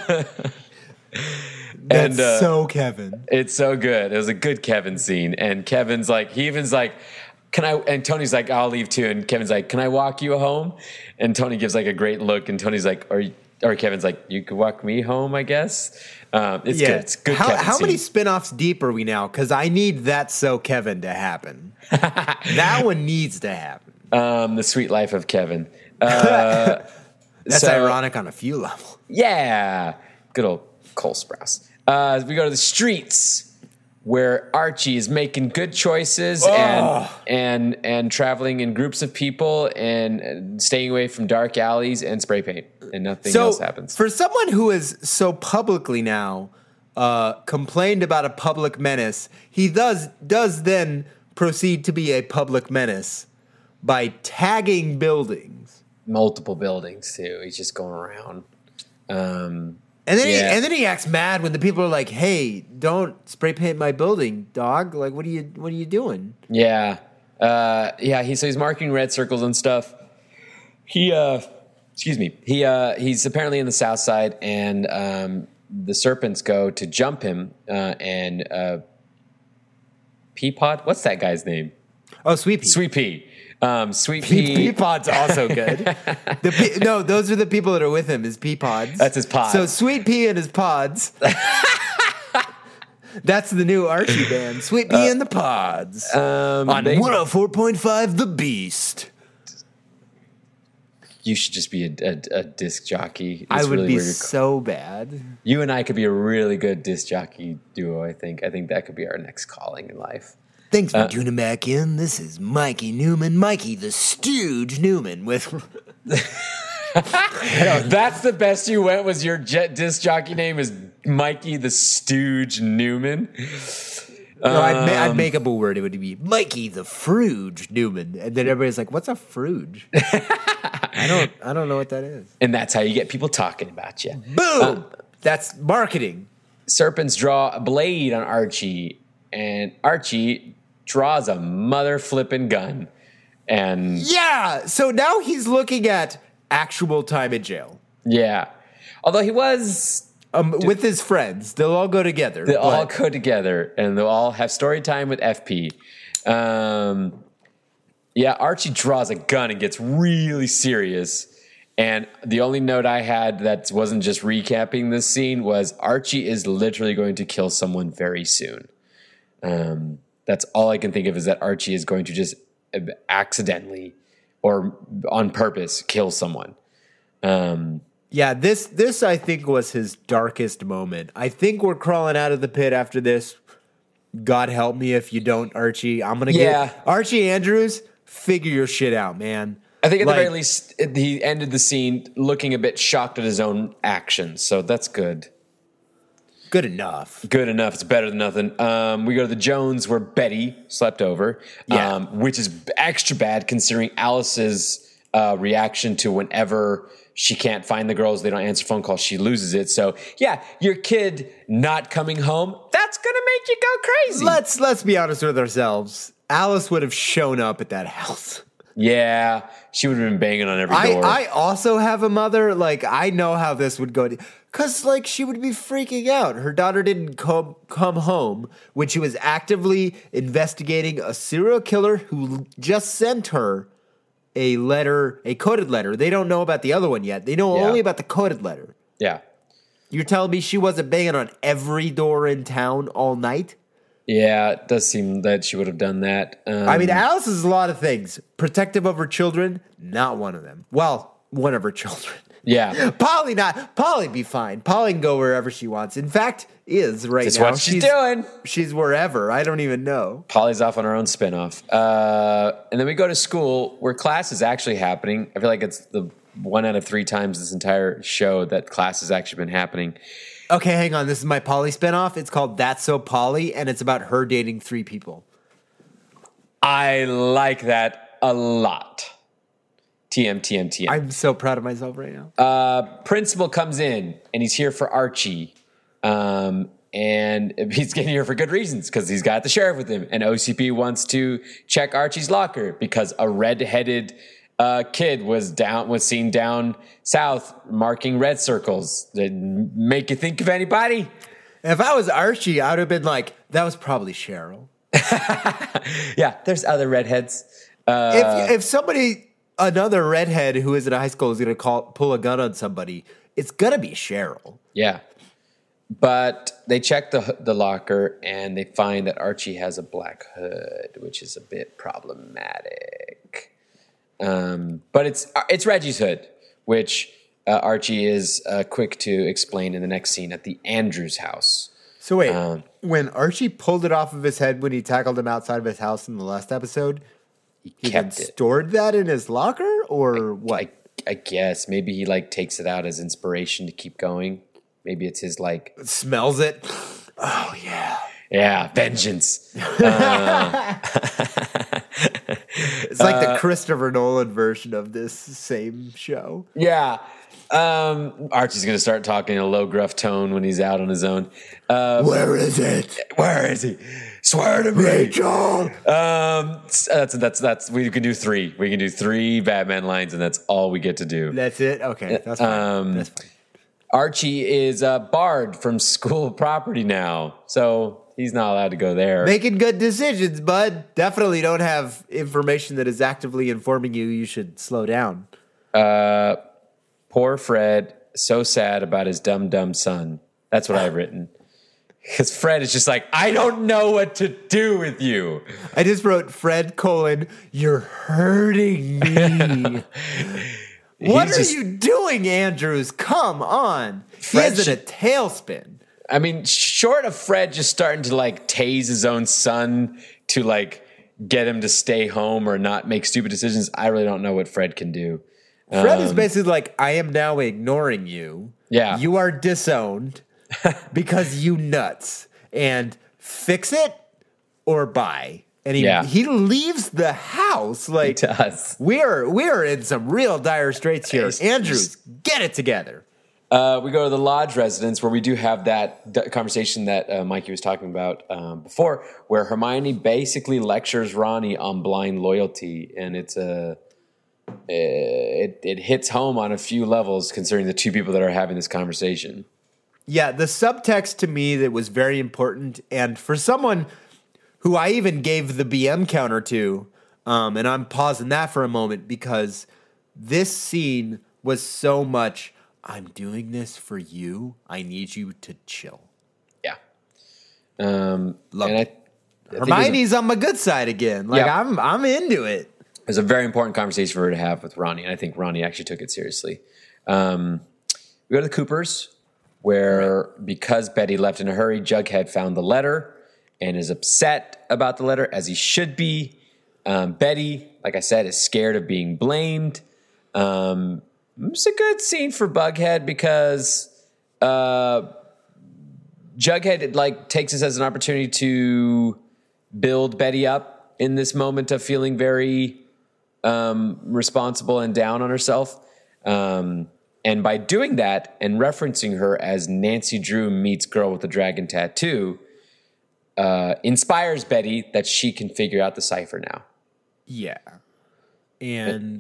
Speaker 3: That's so Kevin.
Speaker 2: It's so good. It was a good Kevin scene. And Kevin's like, he even's like, "Can I?" And Tony's like, "I'll leave too." And Kevin's like, "Can I walk you home?" And Tony gives like a great look. And Tony's like, or Kevin's like, "You could walk me home, I guess." It's good. It's good.
Speaker 3: How many spinoffs deep are we now? Because I need That's So Kevin to happen. That one needs to happen.
Speaker 2: The Sweet Life of Kevin.
Speaker 3: That's ironic on a few levels.
Speaker 2: Yeah. Good old Cole Sprouse. We go to the streets where Archie is making good choices and traveling in groups of people and staying away from dark alleys and spray paint, and nothing else happens.
Speaker 3: For someone who is so publicly now complained about a public menace, he does then proceed to be a public menace by tagging buildings.
Speaker 2: Multiple buildings too. He's just going around.
Speaker 3: And then he acts mad when the people are like, "Hey, don't spray paint my building, dog! Like, what are you doing?"
Speaker 2: Yeah, He's marking red circles and stuff. He's apparently in the South Side, and the Serpents go to jump him. And Peapod, what's that guy's name?
Speaker 3: Oh, Sweet Pea.
Speaker 2: Sweet Pea. Sweet Pea.
Speaker 3: Peapod's also good. No, those are the people that are with him, his Peapods.
Speaker 2: That's his pods.
Speaker 3: So Sweet Pea and his pods. That's the new Archie band. Sweet Pea and the Pods. On 104.5 The Beast.
Speaker 2: You should just be a disc jockey.
Speaker 3: I would be so bad.
Speaker 2: You and I could be a really good disc jockey duo, I think. I think that could be our next calling in life.
Speaker 3: Thanks for tuning back in. This is Mikey Newman, Mikey the Stooge Newman with...
Speaker 2: That's the best you went, was your disc jockey name is Mikey the Stooge Newman?
Speaker 3: No, I'd make up a word. It would be Mikey the Frooge Newman. And then everybody's like, what's a Frooge? I don't know what that is.
Speaker 2: And that's how you get people talking about you.
Speaker 3: Boom! That's marketing.
Speaker 2: Serpents draw a blade on Archie, and Archie draws a mother flipping gun. And
Speaker 3: yeah, so now he's looking at actual time in jail.
Speaker 2: Yeah. Although he was...
Speaker 3: with his friends. They'll all go together.
Speaker 2: They'll all go together, and they'll all have story time with FP. Archie draws a gun and gets really serious. And the only note I had that wasn't just recapping this scene was Archie is literally going to kill someone very soon. That's all I can think of, is that Archie is going to just accidentally or on purpose kill someone.
Speaker 3: This I think was his darkest moment. I think we're crawling out of the pit after this. God help me if you don't, Archie. I'm going to get Archie Andrews, figure your shit out, man.
Speaker 2: I think at the very least he ended the scene looking a bit shocked at his own actions. So that's good.
Speaker 3: Good enough.
Speaker 2: Good enough. It's better than nothing. We go to the Jones where Betty slept over, which is extra bad considering Alice's reaction to whenever she can't find the girls, they don't answer phone calls, she loses it. So, yeah, your kid not coming home, that's going to make you go crazy.
Speaker 3: Let's be honest with ourselves. Alice would have shown up at that house.
Speaker 2: Yeah, she would have been banging on every door.
Speaker 3: I also have a mother. Like, I know how this would go. Because, like, she would be freaking out. Her daughter didn't come home when she was actively investigating a serial killer who just sent her a letter, a coded letter. They don't know about the other one yet. They know only about the coded letter.
Speaker 2: Yeah.
Speaker 3: You're telling me she wasn't banging on every door in town all night?
Speaker 2: Yeah, it does seem that she would have done that.
Speaker 3: I mean, Alice is a lot of things. Protective of her children, not one of them. Well, one of her children.
Speaker 2: Yeah.
Speaker 3: Polly not. Polly be fine. Polly can go wherever she wants. In fact, is right
Speaker 2: That's
Speaker 3: now.
Speaker 2: That's what she's doing.
Speaker 3: She's wherever. I don't even know.
Speaker 2: Polly's off on her own spinoff. And then we go to school where class is actually happening. I feel like it's the 1 out of 3 times this entire show that class has actually been happening.
Speaker 3: Okay, hang on. This is my Polly spinoff. It's called That's So Polly, and it's about her dating 3 people.
Speaker 2: I like that a lot. TM.
Speaker 3: I'm so proud of myself right now.
Speaker 2: Principal comes in, and he's here for Archie. And and he's getting here for good reasons because he's got the sheriff with him. And OCP wants to check Archie's locker because a red-headed kid was seen down south marking red circles. That make you think of anybody?
Speaker 3: If I was Archie, I would have been like, that was probably Cheryl.
Speaker 2: Yeah, there's other redheads.
Speaker 3: If somebody, another redhead who is in high school is going to pull a gun on somebody, it's going to be Cheryl.
Speaker 2: Yeah. But they check the locker and they find that Archie has a black hood, which is a bit problematic. But it's Reggie's hood, which Archie is quick to explain in the next scene at the Andrews house.
Speaker 3: So wait, when Archie pulled it off of his head when he tackled him outside of his house in the last episode, he kept it. Stored that in his locker, or what?
Speaker 2: I guess maybe he like takes it out as inspiration to keep going. Maybe it's his like
Speaker 3: smells it. Oh yeah,
Speaker 2: yeah, vengeance.
Speaker 3: It's like the Christopher Nolan version of this same show.
Speaker 2: Yeah. Archie's going to start talking in a low, gruff tone when he's out on his own.
Speaker 3: Where is it?
Speaker 2: Where is he? Swear to me,
Speaker 3: Rachel.
Speaker 2: That's. We can do 3. We can do 3 Batman lines, and that's all we get to do.
Speaker 3: That's it. Okay, that's fine. That's fine.
Speaker 2: Archie is barred from school property now, so he's not allowed to go there.
Speaker 3: Making good decisions, bud. Definitely don't have information that is actively informing you should slow down.
Speaker 2: Poor Fred, so sad about his dumb son. That's what I've written. Because Fred is just like, I don't know what to do with you.
Speaker 3: I just wrote Fred : you're hurting me. What are you doing, Andrews? Come on. He's in a tailspin.
Speaker 2: I mean, short of Fred just starting to like tase his own son to like get him to stay home or not make stupid decisions, I really don't know what Fred can do.
Speaker 3: Fred is basically like, I am now ignoring you.
Speaker 2: Yeah.
Speaker 3: You are disowned because you nuts. And fix it or bye. And he leaves the house. Like,
Speaker 2: he does.
Speaker 3: We are in some real dire straits here. Andrews, get it together.
Speaker 2: We go to the Lodge residence where we do have that conversation that Mikey was talking about before, where Hermione basically lectures Ronnie on blind loyalty, and it hits home on a few levels considering the two people that are having this conversation.
Speaker 3: Yeah, the subtext to me that was very important, and for someone who I even gave the BM counter to, and I'm pausing that for a moment because this scene was so much, I'm doing this for you. I need you to chill.
Speaker 2: Yeah.
Speaker 3: Love it. Hermione's on my good side again. Like, yeah. I'm into it.
Speaker 2: It was a very important conversation for her to have with Ronnie, and I think Ronnie actually took it seriously. We go to the Coopers, where because Betty left in a hurry, Jughead found the letter and is upset about the letter, as he should be. Betty, like I said, is scared of being blamed. It's a good scene for Bughead because Jughead like takes this as an opportunity to build Betty up in this moment of feeling very responsible and down on herself. And by doing that and referencing her as Nancy Drew meets Girl with the Dragon Tattoo, inspires Betty that she can figure out the cipher now.
Speaker 3: Yeah. And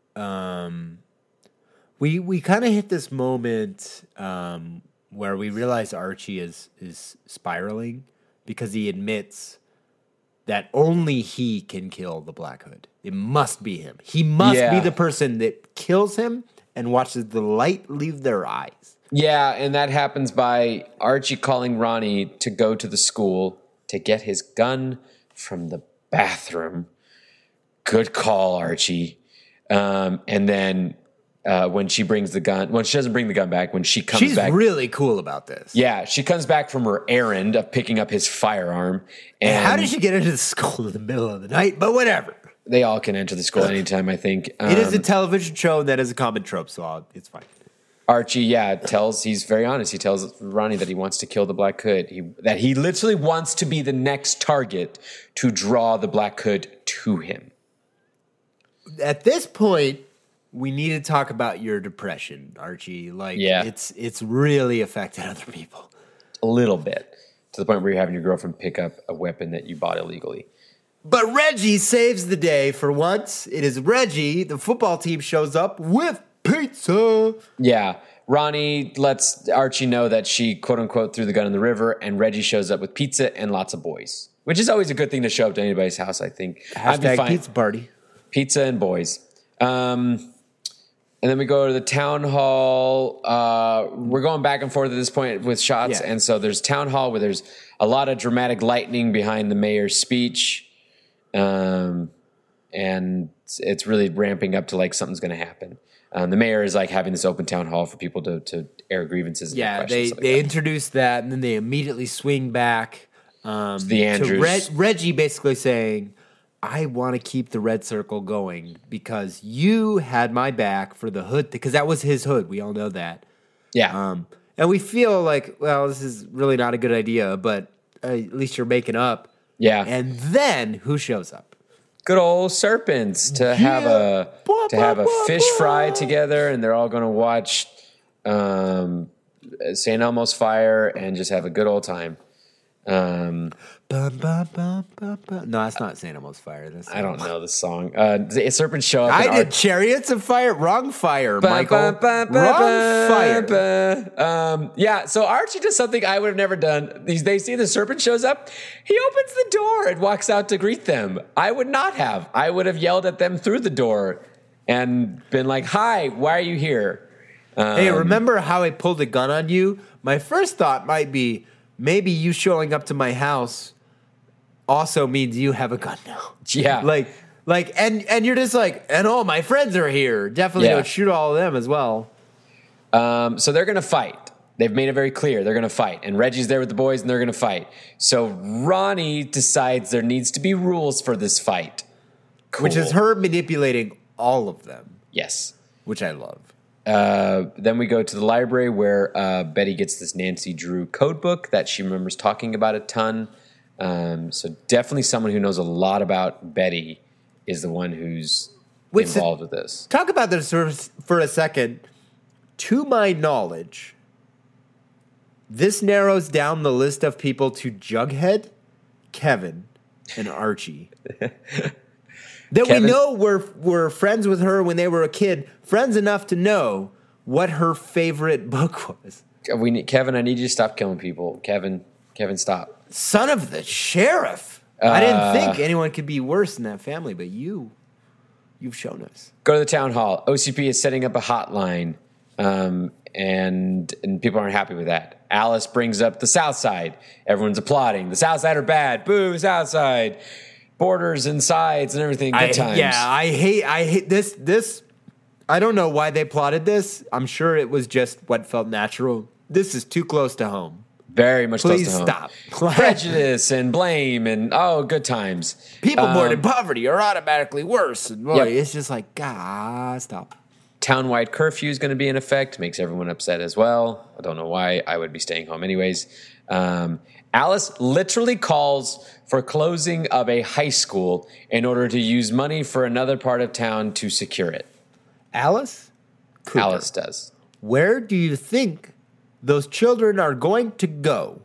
Speaker 3: we kind of hit this moment where we realize Archie is spiraling because he admits that only he can kill the Black Hood. It must be him. He must be the person that kills him and watches the light leave their eyes.
Speaker 2: Yeah, and that happens by Archie calling Ronnie to go to the school to get his gun from the bathroom. Good call, Archie. And then when she brings the gun, well, she doesn't bring the gun back. When she comes back,
Speaker 3: she's really cool about this.
Speaker 2: Yeah, she comes back from her errand of picking up his firearm. And
Speaker 3: how did she get into the school in the middle of the night? But whatever.
Speaker 2: They all can enter the school anytime, I think.
Speaker 3: It is a television show, and that is a common trope, so it's fine.
Speaker 2: Archie, he's very honest. He tells Ronnie that he wants to kill the Black Hood. That he literally wants to be the next target to draw the Black Hood to him.
Speaker 3: At this point, we need to talk about your depression, Archie. Like, it's really affected other people.
Speaker 2: a little bit, to the point where you're having your girlfriend pick up a weapon that you bought illegally.
Speaker 3: But Reggie saves the day for once. It is Reggie. The football team shows up with pizza.
Speaker 2: Yeah. Ronnie lets Archie know that she, quote unquote, threw the gun in the river, and Reggie shows up with pizza and lots of boys, which is always a good thing to show up to anybody's house, I think.
Speaker 3: Hashtag pizza party.
Speaker 2: Pizza and boys. And then we go to the town hall. We're going back and forth at this point with shots. Yeah. And so there's town hall where there's a lot of dramatic lightning behind the mayor's speech. And it's really ramping up to like something's going to happen. The mayor is like having this open town hall for people to air grievances.
Speaker 3: Yeah, they introduce that, and then they immediately swing back
Speaker 2: the Andrews.
Speaker 3: to Reggie basically saying, I want to keep the red circle going because you had my back for the hood, because that was his hood. We all know that.
Speaker 2: Yeah.
Speaker 3: And we feel like, well, this is really not a good idea, but at least you're making up.
Speaker 2: Yeah.
Speaker 3: And then who shows up?
Speaker 2: Good old Serpents to have a fish fry together, and they're all going to watch St. Elmo's Fire and just have a good old time. No,
Speaker 3: that's not St. Elmo's Fire.
Speaker 2: I don't know the song. The Serpents show up.
Speaker 3: I did Chariots of Fire. Wrong fire, Michael. Wrong fire.
Speaker 2: Yeah, so Archie does something I would have never done. They see the serpent shows up. He opens the door and walks out to greet them. I would not have. I would have yelled at them through the door and been like, hi, why are you here?
Speaker 3: Hey, remember how I pulled a gun on you? My first thought might be, maybe you showing up to my house also means you have a gun now.
Speaker 2: Yeah.
Speaker 3: And you're just like, and all my friends are here. Definitely don't shoot all of them as well.
Speaker 2: So they're going to fight. They've made it very clear they're going to fight. And Reggie's there with the boys, and they're going to fight. So Ronnie decides there needs to be rules for this fight. Cool.
Speaker 3: Which is her manipulating all of them.
Speaker 2: Yes.
Speaker 3: Which I love.
Speaker 2: Then we go to the library where Betty gets this Nancy Drew code book that she remembers talking about a ton. So definitely someone who knows a lot about Betty is the one who's involved with this.
Speaker 3: Talk about this for a second. To my knowledge, this narrows down the list of people to Jughead, Kevin, and Archie. That Kevin, we know were friends with her when they were a kid, friends enough to know what her favorite book was.
Speaker 2: Kevin, I need you to stop killing people. Kevin, stop.
Speaker 3: Son of the sheriff. I didn't think anyone could be worse in that family, but you've shown us.
Speaker 2: Go to the town hall. OCP is setting up a hotline, and people aren't happy with that. Alice brings up the South Side. Everyone's applauding. The South Side are bad. Boo, South Side. Borders and sides and everything. Good times.
Speaker 3: Yeah, I hate this. I don't know why they plotted this. I'm sure it was just what felt natural. This is too close to home.
Speaker 2: Very much
Speaker 3: Please
Speaker 2: close to home.
Speaker 3: Stop.
Speaker 2: Prejudice and blame and good times.
Speaker 3: People born in poverty are automatically worse. And boy, it's just like, stop.
Speaker 2: Town-wide curfew is going to be in effect. Makes everyone upset as well. I don't know why. I would be staying home anyways. Alice literally calls for closing of a high school in order to use money for another part of town to secure it.
Speaker 3: Alice? Cooper,
Speaker 2: Alice does.
Speaker 3: Where do you think those children are going to go?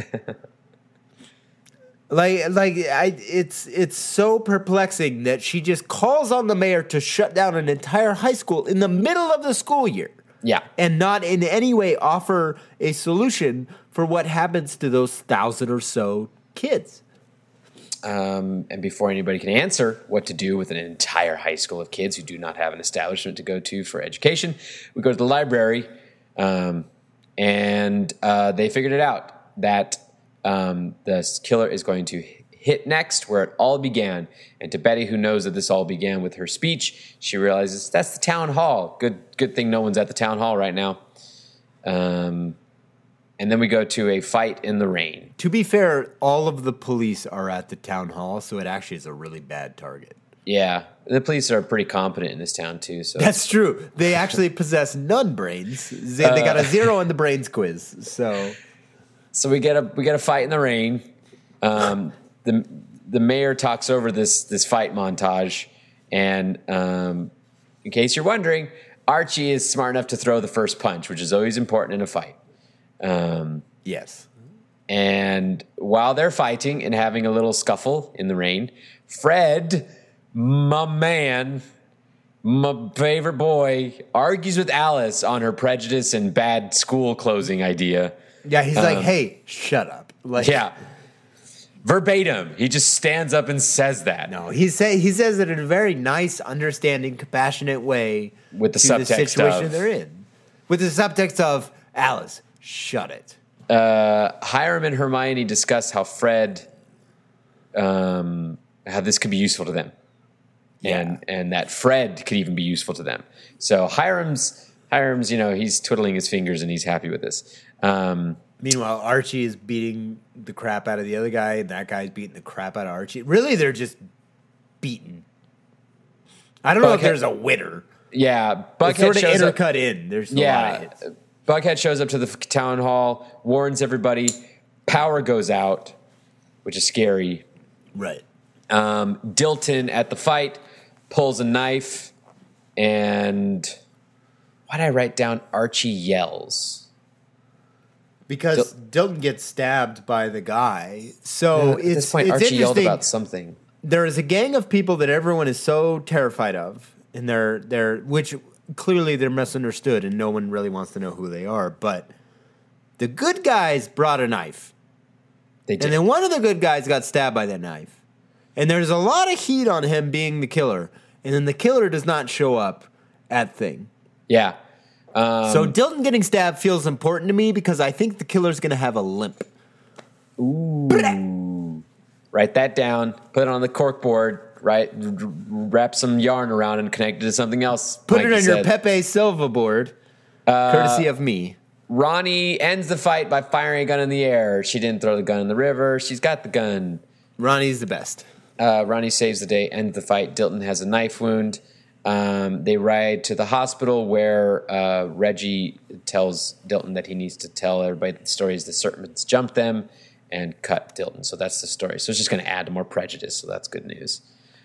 Speaker 3: It's so perplexing that she just calls on the mayor to shut down an entire high school in the middle of the school year.
Speaker 2: Yeah.
Speaker 3: And not in any way offer a solution for what happens to those 1,000 or so kids.
Speaker 2: And before anybody can answer what to do with an entire high school of kids who do not have an establishment to go to for education, we go to the library, and they figured it out that the killer is going to hit next where it all began. And to Betty, who knows that this all began with her speech, she realizes that's the town hall. Good thing no one's at the town hall right now. And then we go to a fight in the rain.
Speaker 3: To be fair, all of the police are at the town hall, so it actually is a really bad target.
Speaker 2: Yeah, the police are pretty competent in this town too. So
Speaker 3: that's true. They actually possess none brains. They got a 0 on the brains quiz. So
Speaker 2: we get a fight in the rain. The mayor talks over this fight montage, and in case you're wondering, Archie is smart enough to throw the first punch, which is always important in a fight.
Speaker 3: Yes.
Speaker 2: And while they're fighting and having a little scuffle in the rain, Fred, my man, my favorite boy, argues with Alice on her prejudice and bad school closing idea.
Speaker 3: Yeah, he's like, hey, shut up. Like,
Speaker 2: yeah. Verbatim. He just stands up and says that.
Speaker 3: No, he says it in a very nice, understanding, compassionate way.
Speaker 2: With the
Speaker 3: to
Speaker 2: subtext
Speaker 3: the situation
Speaker 2: of,
Speaker 3: they're in. With the subtext of, Alice, shut it.
Speaker 2: Hiram and Hermione discuss how Fred, how this could be useful to them.
Speaker 3: Yeah.
Speaker 2: And that Fred could even be useful to them. So Hiram's, he's twiddling his fingers and he's happy with this.
Speaker 3: Meanwhile, Archie is beating the crap out of the other guy, and that guy's beating the crap out of Archie. Really, they're just beaten. I don't know if there's a winner.
Speaker 2: Yeah,
Speaker 3: Buckhead sort of intercut in. There's a lot of hits.
Speaker 2: Buckhead shows up to the town hall, warns everybody. Power goes out, which is scary.
Speaker 3: Right.
Speaker 2: Dilton at the fight pulls a knife, and why did I write down Archie yells?
Speaker 3: Because Dilton gets stabbed by the guy. So
Speaker 2: at this point, Archie yelled about something.
Speaker 3: There is a gang of people that everyone is so terrified of, and they're which clearly they're misunderstood, and no one really wants to know who they are. But the good guys brought a knife.
Speaker 2: They did.
Speaker 3: And then one of the good guys got stabbed by that knife. And there's a lot of heat on him being the killer. And then the killer does not show up at Thing.
Speaker 2: Yeah.
Speaker 3: So Dilton getting stabbed feels important to me because I think the killer's going to have a limp.
Speaker 2: Ooh. Write that down. Put it on the corkboard. Right? Wrap some yarn around and connect it to something else.
Speaker 3: Put it on your Pepe Silva board, courtesy of me.
Speaker 2: Ronnie ends the fight by firing a gun in the air. She didn't throw the gun in the river. She's got the gun.
Speaker 3: Ronnie's the best.
Speaker 2: Ronnie saves the day, ends the fight. Dilton has a knife wound. They ride to the hospital where Reggie tells Dilton that he needs to tell everybody that the story is the serpents jumped them and cut Dilton. So that's the story. So it's just going to add more prejudice. So that's good news.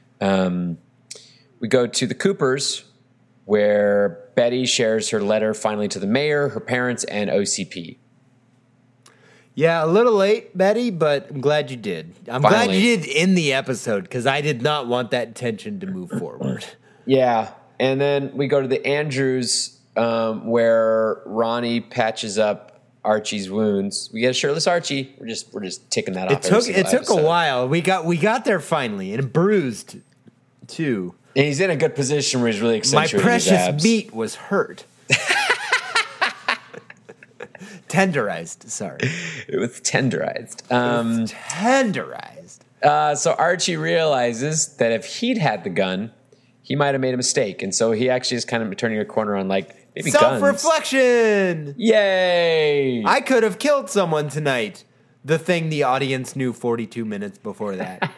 Speaker 2: We go to the Coopers, where Betty shares her letter finally to the mayor, her parents, and OCP.
Speaker 3: Yeah, a little late, Betty, but I'm glad you did. I'm glad you did in the episode because I did not want that tension to move forward.
Speaker 2: Yeah, and then we go to the Andrews, where Ronnie patches up Archie's wounds. We get a shirtless Archie. We're just ticking that off.
Speaker 3: It took a while. We got there finally, and bruised too.
Speaker 2: And he's in a good position where he's really accentuating
Speaker 3: My
Speaker 2: his abs.
Speaker 3: precious meat was hurt. Tenderized, sorry.
Speaker 2: It was tenderized. So Archie realizes that if he'd had the gun, he might have made a mistake. And so he actually is kind of turning a corner on maybe guns.
Speaker 3: Self-reflection!
Speaker 2: Yay!
Speaker 3: I could have killed someone tonight. The thing the audience knew 42 minutes before that.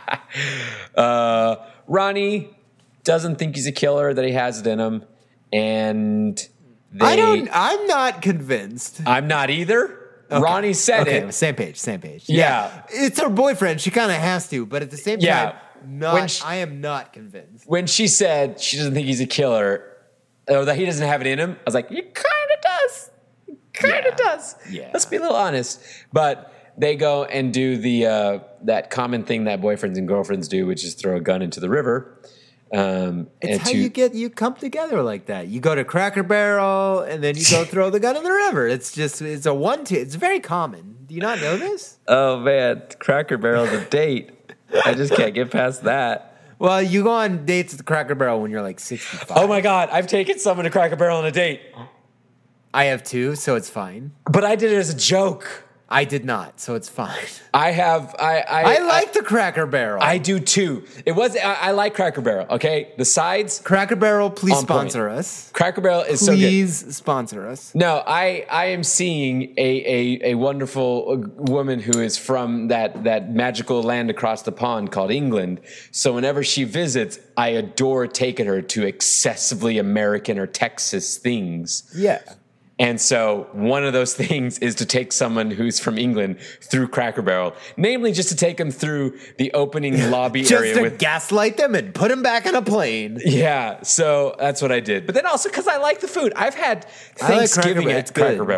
Speaker 2: Ronnie doesn't think he's a killer, that he has it in him. And
Speaker 3: I'm not convinced.
Speaker 2: I'm not either. Okay. Ronnie said it.
Speaker 3: Same page.
Speaker 2: Yeah.
Speaker 3: It's her boyfriend. She kind of has to, but at the same time, I am not convinced.
Speaker 2: When she said she doesn't think he's a killer, or that he doesn't have it in him, I was like, he kind of does. Does. Yeah. Let's be a little honest. But they go and do the that common thing that boyfriends and girlfriends do, which is throw a gun into the river.
Speaker 3: It's how you come together like that. You go to Cracker Barrel and then you go throw the gun in the river. It's a 1-2. It's very common. Do you not know this?
Speaker 2: Oh man, Cracker Barrel's a date. I just can't get past that.
Speaker 3: Well, you go on dates at the Cracker Barrel when you're like 65.
Speaker 2: Oh my God, I've taken someone to Cracker Barrel on a date.
Speaker 3: I have too, so it's fine.
Speaker 2: But I did it as a joke.
Speaker 3: I did not, so it's fine.
Speaker 2: I
Speaker 3: like the Cracker Barrel.
Speaker 2: I do too. I like Cracker Barrel, okay? The sides.
Speaker 3: Cracker Barrel, please sponsor us.
Speaker 2: Cracker Barrel is so good.
Speaker 3: Please sponsor us.
Speaker 2: No, I am seeing a wonderful woman who is from that magical land across the pond called England. So whenever she visits, I adore taking her to excessively American or Texas things.
Speaker 3: Yeah.
Speaker 2: And so one of those things is to take someone who's from England through Cracker Barrel, namely just to take them through the opening lobby area.
Speaker 3: Just to gaslight them and put them back on a plane.
Speaker 2: Yeah, so that's what I did. But then also because I like the food. I've had Thanksgiving at Cracker Barrel.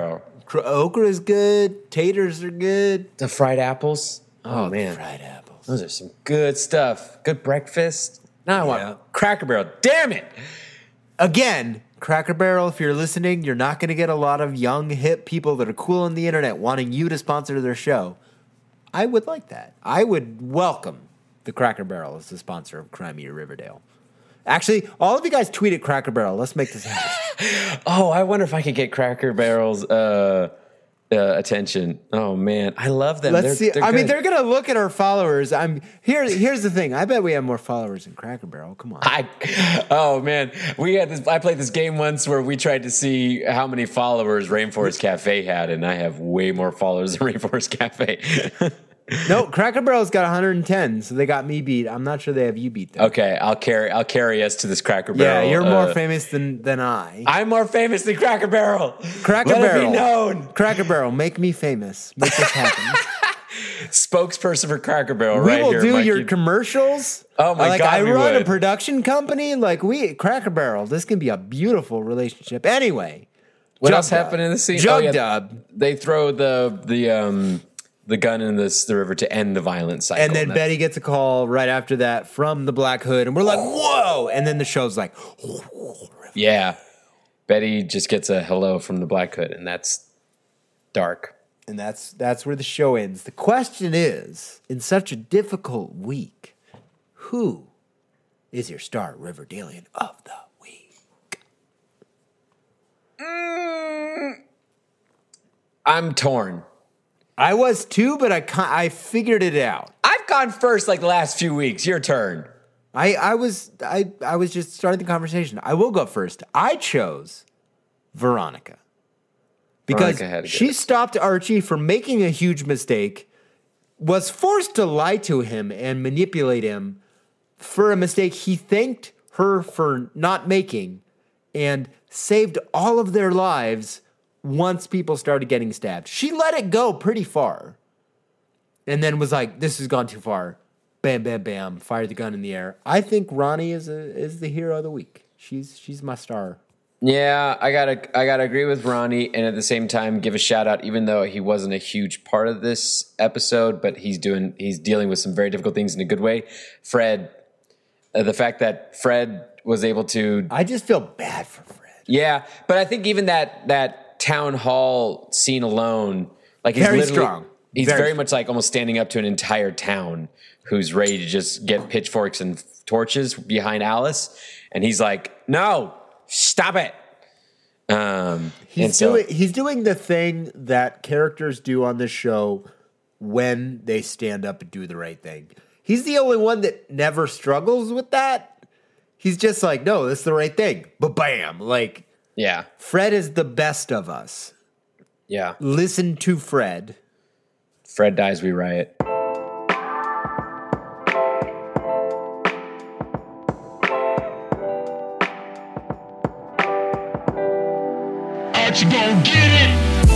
Speaker 3: Okra is good. Taters are good.
Speaker 2: The fried apples. Oh man,
Speaker 3: fried apples.
Speaker 2: Those are some good stuff. Good breakfast. Now I want Cracker Barrel. Damn it.
Speaker 3: Again, Cracker Barrel, if you're listening, you're not going to get a lot of young, hip people that are cool on the internet wanting you to sponsor their show. I would like that. I would welcome the Cracker Barrel as the sponsor of Crime Eater Riverdale. Actually, all of you guys tweet at Cracker Barrel. Let's make this happen.
Speaker 2: Oh, I wonder if I could get Cracker Barrel's attention. Oh man, I love them.
Speaker 3: Let's see. I mean, they're gonna look at our followers. Here's the thing. I bet we have more followers than Cracker Barrel. Come on.
Speaker 2: Oh man, we had this. I played this game once where we tried to see how many followers Rainforest Cafe had, and I have way more followers than Rainforest Cafe.
Speaker 3: No, Cracker Barrel's got 110, so they got me beat. I'm not sure they have you beat though.
Speaker 2: Okay, I'll carry us to this Cracker Barrel.
Speaker 3: Yeah, you're more famous than I.
Speaker 2: I'm more famous than Cracker Barrel.
Speaker 3: Cracker Barrel.
Speaker 2: Let it be known.
Speaker 3: Cracker Barrel, make me famous. Make this happen.
Speaker 2: Spokesperson for Cracker Barrel, right here.
Speaker 3: We will do your commercials.
Speaker 2: Oh my God,
Speaker 3: I run a production company. Cracker Barrel. This can be a beautiful relationship. Anyway,
Speaker 2: what else happened in the scene?
Speaker 3: Jug Dub.
Speaker 2: They throw the gun in the river to end the violent cycle.
Speaker 3: And then Betty gets a call right after that from the Black Hood, and we're like, whoa! And then the show's like,
Speaker 2: yeah. Betty just gets a hello from the Black Hood, and that's dark.
Speaker 3: And that's where the show ends. The question is, in such a difficult week, who is your star Riverdalian of the week?
Speaker 2: I'm torn.
Speaker 3: I was too, but I figured it out.
Speaker 2: I've gone first the last few weeks. Your turn.
Speaker 3: I was just starting the conversation. I will go first. I chose Veronica because she stopped Archie from making a huge mistake, was forced to lie to him and manipulate him for a mistake he thanked her for not making, and saved all of their lives once people started getting stabbed. She let it go pretty far. And then was like, this has gone too far. Bam, bam, bam. Fired the gun in the air. I think Ronnie is the hero of the week. She's my star.
Speaker 2: Yeah, I gotta agree with Ronnie, and at the same time give a shout out, even though he wasn't a huge part of this episode, but he's dealing with some very difficult things in a good way. Fred, the fact that Fred was able to,
Speaker 3: I just feel bad for Fred.
Speaker 2: Yeah, but I think even that town hall scene alone, he's
Speaker 3: very strong.
Speaker 2: He's very much almost standing up to an entire town who's ready to just get pitchforks and torches behind Alice, and he's like, "No, stop it."
Speaker 3: He's doing the thing that characters do on this show when they stand up and do the right thing. He's the only one that never struggles with that. He's just like, "No, this is the right thing." But bam,
Speaker 2: yeah.
Speaker 3: Fred is the best of us.
Speaker 2: Yeah.
Speaker 3: Listen to Fred.
Speaker 2: Fred dies, we riot.
Speaker 1: Archie gon' get it.